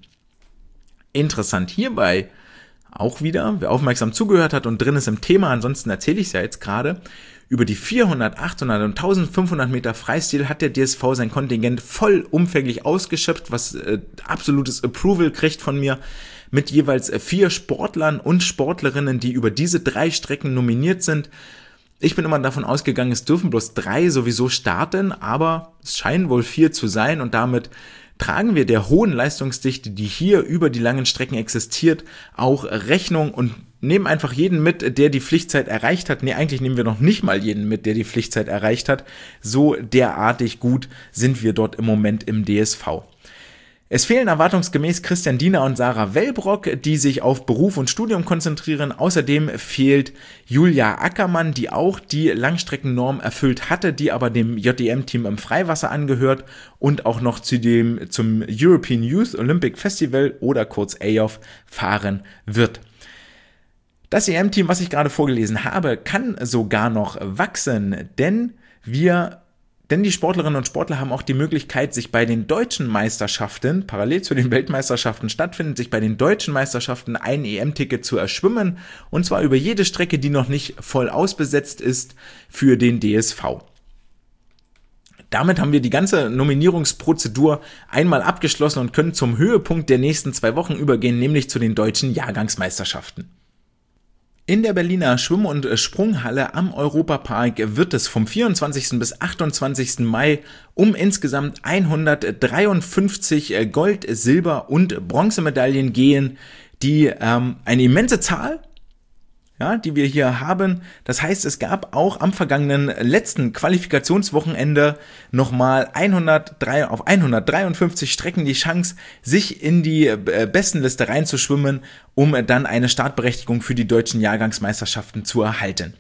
Interessant hierbei auch wieder, wer aufmerksam zugehört hat und drin ist im Thema, ansonsten erzähle ich es ja jetzt gerade, über die vierhundert, achthundert und eintausendfünfhundert Meter Freistil hat der D S V sein Kontingent vollumfänglich ausgeschöpft, was äh, absolutes Approval kriegt von mir, mit jeweils vier Sportlern und Sportlerinnen, die über diese drei Strecken nominiert sind. Ich bin immer davon ausgegangen, es dürfen bloß drei sowieso starten, aber es scheinen wohl vier zu sein und damit tragen wir der hohen Leistungsdichte, die hier über die langen Strecken existiert, auch Rechnung und nehmen einfach jeden mit, der die Pflichtzeit erreicht hat. Nee, eigentlich nehmen wir noch nicht mal jeden mit, der die Pflichtzeit erreicht hat. So derartig gut sind wir dort im Moment im D S V. Es fehlen erwartungsgemäß Christian Diener und Sarah Wellbrock, die sich auf Beruf und Studium konzentrieren. Außerdem fehlt Julia Ackermann, die auch die Langstreckennorm erfüllt hatte, die aber dem J D M-Team im Freiwasser angehört und auch noch zu dem, zum European Youth Olympic Festival oder kurz A Y O F fahren wird. Das E M-Team, was ich gerade vorgelesen habe, kann sogar noch wachsen, denn wir Denn die Sportlerinnen und Sportler haben auch die Möglichkeit, sich bei den deutschen Meisterschaften, parallel zu den Weltmeisterschaften stattfinden, sich bei den deutschen Meisterschaften ein E M-Ticket zu erschwimmen, und zwar über jede Strecke, die noch nicht voll ausbesetzt ist, für den D S V. Damit haben wir die ganze Nominierungsprozedur einmal abgeschlossen und können zum Höhepunkt der nächsten zwei Wochen übergehen, nämlich zu den deutschen Jahrgangsmeisterschaften. In der Berliner Schwimm- und Sprunghalle am Europapark wird es vom vierundzwanzigsten bis achtundzwanzigsten Mai um insgesamt hundertdreiundfünfzig Gold-, Silber- und Bronzemedaillen gehen, die ähm, eine immense Zahl, ja, die wir hier haben. Das heißt, es gab auch am vergangenen letzten Qualifikationswochenende nochmal hundertdrei, auf hundertdreiundfünfzig Strecken die Chance, sich in die äh, Bestenliste reinzuschwimmen, um dann eine Startberechtigung für die deutschen Jahrgangsmeisterschaften zu erhalten.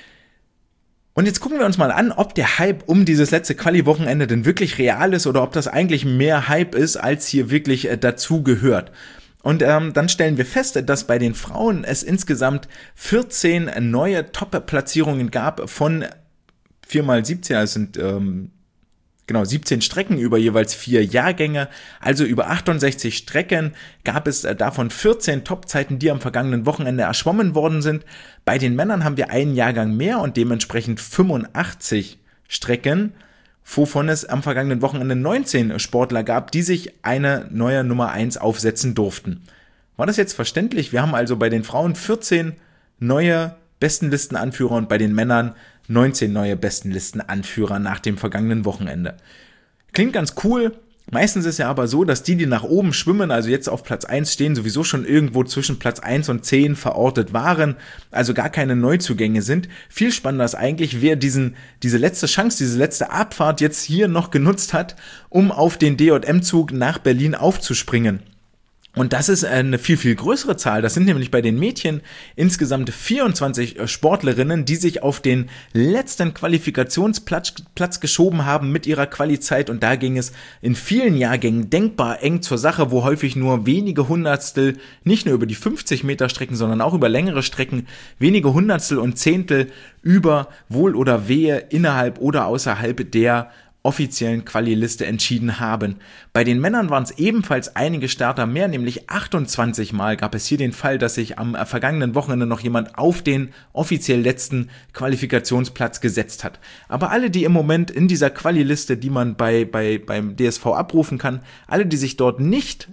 Und jetzt gucken wir uns mal an, ob der Hype um dieses letzte Quali-Wochenende denn wirklich real ist oder ob das eigentlich mehr Hype ist, als hier wirklich äh, dazu gehört. Und ähm, dann stellen wir fest, dass bei den Frauen es insgesamt vierzehn neue Top-Platzierungen gab von vier mal siebzehn, also sind ähm, genau siebzehn Strecken über jeweils vier Jahrgänge, also über achtundsechzig Strecken gab es äh, davon vierzehn Top-Zeiten, die am vergangenen Wochenende erschwommen worden sind. Bei den Männern haben wir einen Jahrgang mehr und dementsprechend fünfundachtzig Strecken, wovon es am vergangenen Wochenende neunzehn Sportler gab, die sich eine neue Nummer eins aufsetzen durften. War das jetzt verständlich? Wir haben also bei den Frauen vierzehn neue Bestenlistenanführer und bei den Männern neunzehn neue Bestenlistenanführer nach dem vergangenen Wochenende. Klingt ganz cool. Meistens ist ja aber so, dass die, die nach oben schwimmen, also jetzt auf Platz eins stehen, sowieso schon irgendwo zwischen Platz eins und zehn verortet waren, also gar keine Neuzugänge sind. Viel spannender ist eigentlich, wer diesen, diese letzte Chance, diese letzte Abfahrt jetzt hier noch genutzt hat, um auf den D J M-Zug nach Berlin aufzuspringen. Und das ist eine viel, viel größere Zahl. Das sind nämlich bei den Mädchen insgesamt vierundzwanzig Sportlerinnen, die sich auf den letzten Qualifikationsplatz Platz geschoben haben mit ihrer Quali-Zeit. Und da ging es in vielen Jahrgängen denkbar eng zur Sache, wo häufig nur wenige Hundertstel, nicht nur über die fünfzig Meter Strecken, sondern auch über längere Strecken, wenige Hundertstel und Zehntel über Wohl oder Wehe innerhalb oder außerhalb der offiziellen Quali-Liste entschieden haben. Bei den Männern waren es ebenfalls einige Starter mehr, nämlich achtundzwanzig Mal gab es hier den Fall, dass sich am vergangenen Wochenende noch jemand auf den offiziell letzten Qualifikationsplatz gesetzt hat. Aber alle, die im Moment in dieser Quali-Liste, die man bei, bei, beim D S V abrufen kann, alle, die sich dort nicht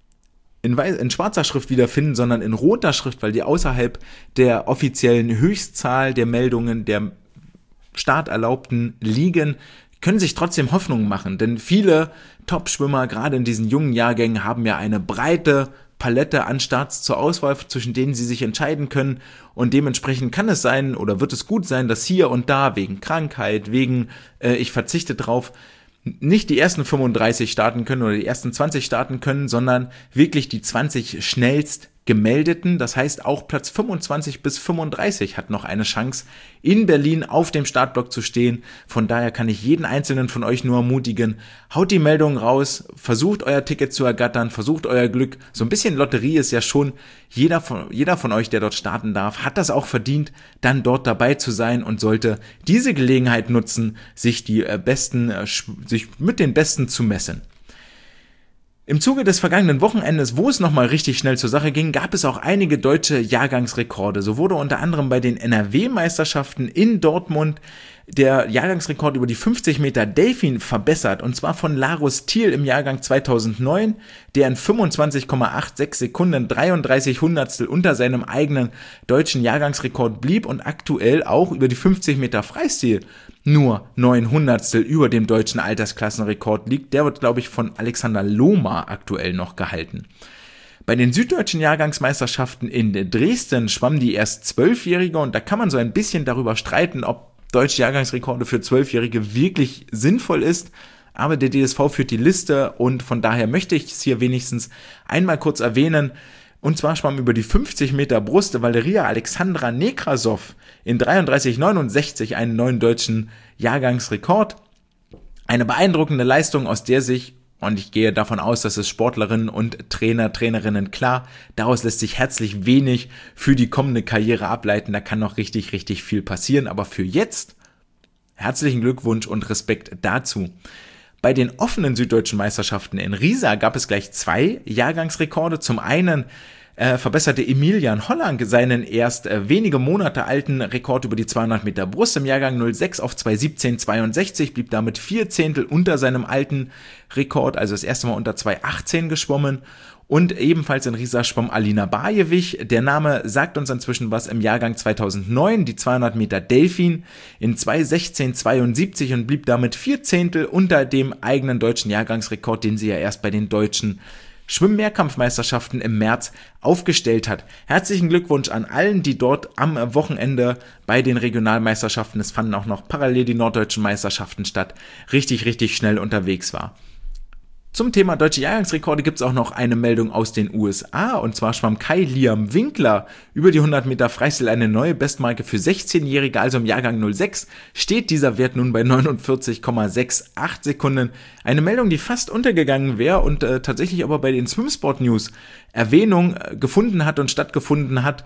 in, weiß, in schwarzer Schrift wiederfinden, sondern in roter Schrift, weil die außerhalb der offiziellen Höchstzahl der Meldungen der Starterlaubten liegen, können sich trotzdem Hoffnung machen, denn viele Top-Schwimmer, gerade in diesen jungen Jahrgängen, haben ja eine breite Palette an Starts zur Auswahl, zwischen denen sie sich entscheiden können, und dementsprechend kann es sein oder wird es gut sein, dass hier und da wegen Krankheit, wegen äh, ich verzichte drauf, nicht die ersten fünfunddreißig starten können oder die ersten zwanzig starten können, sondern wirklich die zwanzig schnellst gemeldeten. Das heißt, auch Platz fünfundzwanzig bis fünfunddreißig hat noch eine Chance, in Berlin auf dem Startblock zu stehen. Von daher kann ich jeden einzelnen von euch nur ermutigen, haut die Meldung raus, versucht euer Ticket zu ergattern, versucht euer Glück. So ein bisschen Lotterie ist ja schon, jeder von, jeder von euch, der dort starten darf, hat das auch verdient, dann dort dabei zu sein und sollte diese Gelegenheit nutzen, sich die besten, sich mit den Besten zu messen. Im Zuge des vergangenen Wochenendes, wo es nochmal richtig schnell zur Sache ging, gab es auch einige deutsche Jahrgangsrekorde. So wurde unter anderem bei den N R W-Meisterschaften in Dortmund der Jahrgangsrekord über die fünfzig Meter Delfin verbessert, und zwar von Larus Thiel im Jahrgang zweitausendneun, der in fünfundzwanzig Komma sechsundachtzig Sekunden dreiunddreißig Hundertstel unter seinem eigenen deutschen Jahrgangsrekord blieb und aktuell auch über die fünfzig Meter Freistil nur neun Hundertstel über dem deutschen Altersklassenrekord liegt. Der wird, glaube ich, von Alexander Lohmer aktuell noch gehalten. Bei den süddeutschen Jahrgangsmeisterschaften in Dresden schwamm die erst Zwölfjährige, und da kann man so ein bisschen darüber streiten, ob deutsche Jahrgangsrekorde für Zwölfjährige wirklich sinnvoll ist. aber der D S V führt die Liste und von daher möchte ich es hier wenigstens einmal kurz erwähnen. Und zwar schwamm über die fünfzig Meter Brust Valeria Alexandra Nekrasov in dreiunddreißig neunundsechzig einen neuen deutschen Jahrgangsrekord. Eine beeindruckende Leistung, aus der sich, und ich gehe davon aus, dass es Sportlerinnen und Trainer, Trainerinnen klar, daraus lässt sich herzlich wenig für die kommende Karriere ableiten. Da kann noch richtig, richtig viel passieren. Aber für jetzt herzlichen Glückwunsch und Respekt dazu. Bei den offenen süddeutschen Meisterschaften in Riesa gab es gleich zwei Jahrgangsrekorde. Zum einen äh, verbesserte Emilian Holland seinen erst äh, wenige Monate alten Rekord über die zweihundert Meter Brust im Jahrgang null sechs auf zwei siebzehn zweiundsechzig, blieb damit vier Zehntel unter seinem alten Rekord, also das erste Mal unter zwei achtzehn geschwommen. Und ebenfalls in Riesa schwamm Alina Bajewich. Der Name sagt uns inzwischen was, im Jahrgang zweitausendneun, die zweihundert Meter Delfin in zwei sechzehn zweiundsiebzig und blieb damit vier Zehntel unter dem eigenen deutschen Jahrgangsrekord, den sie ja erst bei den deutschen Schwimm-Mehrkampfmeisterschaften im März aufgestellt hat. Herzlichen Glückwunsch an allen, die dort am Wochenende bei den Regionalmeisterschaften, es fanden auch noch parallel die norddeutschen Meisterschaften statt, richtig, richtig schnell unterwegs war. Zum Thema deutsche Jahrgangsrekorde gibt es auch noch eine Meldung aus den U S A, und zwar schwamm Kai Liam Winkler über die hundert Meter Freistil eine neue Bestmarke für sechzehnjährige, also im Jahrgang null sechs steht dieser Wert nun bei neunundvierzig Komma achtundsechzig Sekunden. Eine Meldung, die fast untergegangen wäre und äh, tatsächlich aber bei den Swimsport News Erwähnung äh, gefunden hat und stattgefunden hat.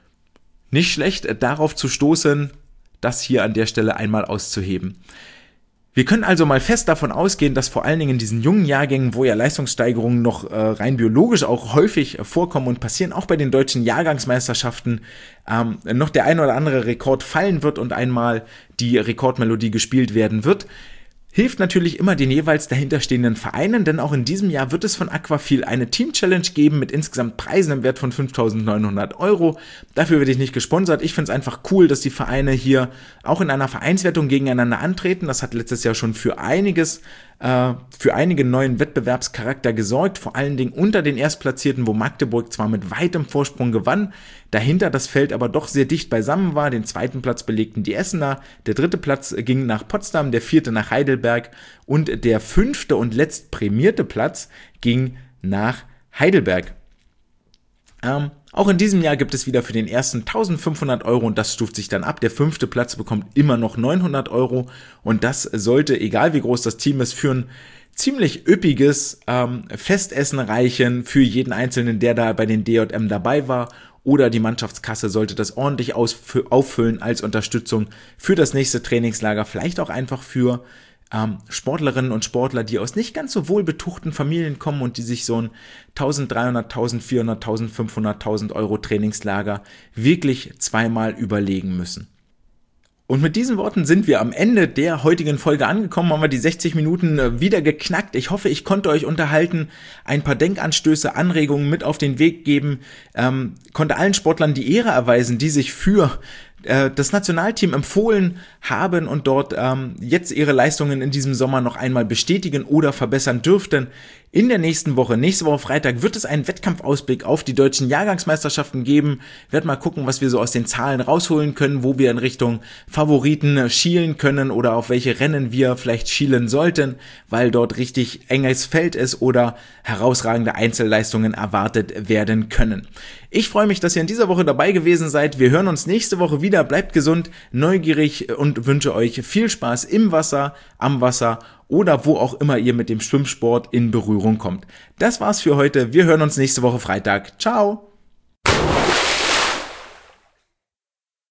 Nicht schlecht, äh, darauf zu stoßen, das hier an der Stelle einmal auszuheben. Wir können also mal fest davon ausgehen, dass vor allen Dingen in diesen jungen Jahrgängen, wo ja Leistungssteigerungen noch äh, rein biologisch auch häufig äh, vorkommen und passieren, auch bei den deutschen Jahrgangsmeisterschaften ähm, noch der ein oder andere Rekord fallen wird und einmal die Rekordmelodie gespielt werden wird. Hilft natürlich immer den jeweils dahinterstehenden Vereinen, denn auch in diesem Jahr wird es von Aquafil eine Team-Challenge geben mit insgesamt Preisen im Wert von fünftausendneunhundert Euro. Dafür werde ich nicht gesponsert. Ich finde es einfach cool, dass die Vereine hier auch in einer Vereinswertung gegeneinander antreten. Das hat letztes Jahr schon für einiges, äh, für einigen neuen Wettbewerbscharakter gesorgt, vor allen Dingen unter den Erstplatzierten, wo Magdeburg zwar mit weitem Vorsprung gewann, dahinter das Feld aber doch sehr dicht beisammen war. Den zweiten Platz belegten die Essener, der dritte Platz ging nach Potsdam, der vierte nach Heidelberg und der fünfte und letzt prämierte Platz ging nach Heidelberg. Ähm, auch in diesem Jahr gibt es wieder für den ersten eintausendfünfhundert Euro und das stuft sich dann ab. Der fünfte Platz bekommt immer noch neunhundert Euro und das sollte, egal wie groß das Team ist, für ein ziemlich üppiges ähm, Festessen reichen für jeden Einzelnen, der da bei den D J M dabei war. Oder die Mannschaftskasse sollte das ordentlich ausf- auffüllen als Unterstützung für das nächste Trainingslager. Vielleicht auch einfach für ähm, Sportlerinnen und Sportler, die aus nicht ganz so wohlbetuchten Familien kommen und die sich so ein eintausenddreihundert, eintausendvierhundert, eintausendfünfhundert, eintausend Euro Trainingslager wirklich zweimal überlegen müssen. Und mit diesen Worten sind wir am Ende der heutigen Folge angekommen, haben wir die sechzig Minuten wieder geknackt. Ich hoffe, ich konnte euch unterhalten, ein paar Denkanstöße, Anregungen mit auf den Weg geben, ähm, konnte allen Sportlern die Ehre erweisen, die sich für äh, das Nationalteam empfohlen haben und dort ähm, jetzt ihre Leistungen in diesem Sommer noch einmal bestätigen oder verbessern dürften. In der nächsten Woche, nächste Woche Freitag, wird es einen Wettkampfausblick auf die deutschen Jahrgangsmeisterschaften geben. Wir werden mal gucken, was wir so aus den Zahlen rausholen können, wo wir in Richtung Favoriten schielen können oder auf welche Rennen wir vielleicht schielen sollten, weil dort richtig enges Feld ist oder herausragende Einzelleistungen erwartet werden können. Ich freue mich, dass ihr in dieser Woche dabei gewesen seid. Wir hören uns nächste Woche wieder. Bleibt gesund, neugierig und wünsche euch viel Spaß im Wasser, am Wasser oder wo auch immer ihr mit dem Schwimmsport in Berührung kommt. Das war's für heute. Wir hören uns nächste Woche Freitag. Ciao!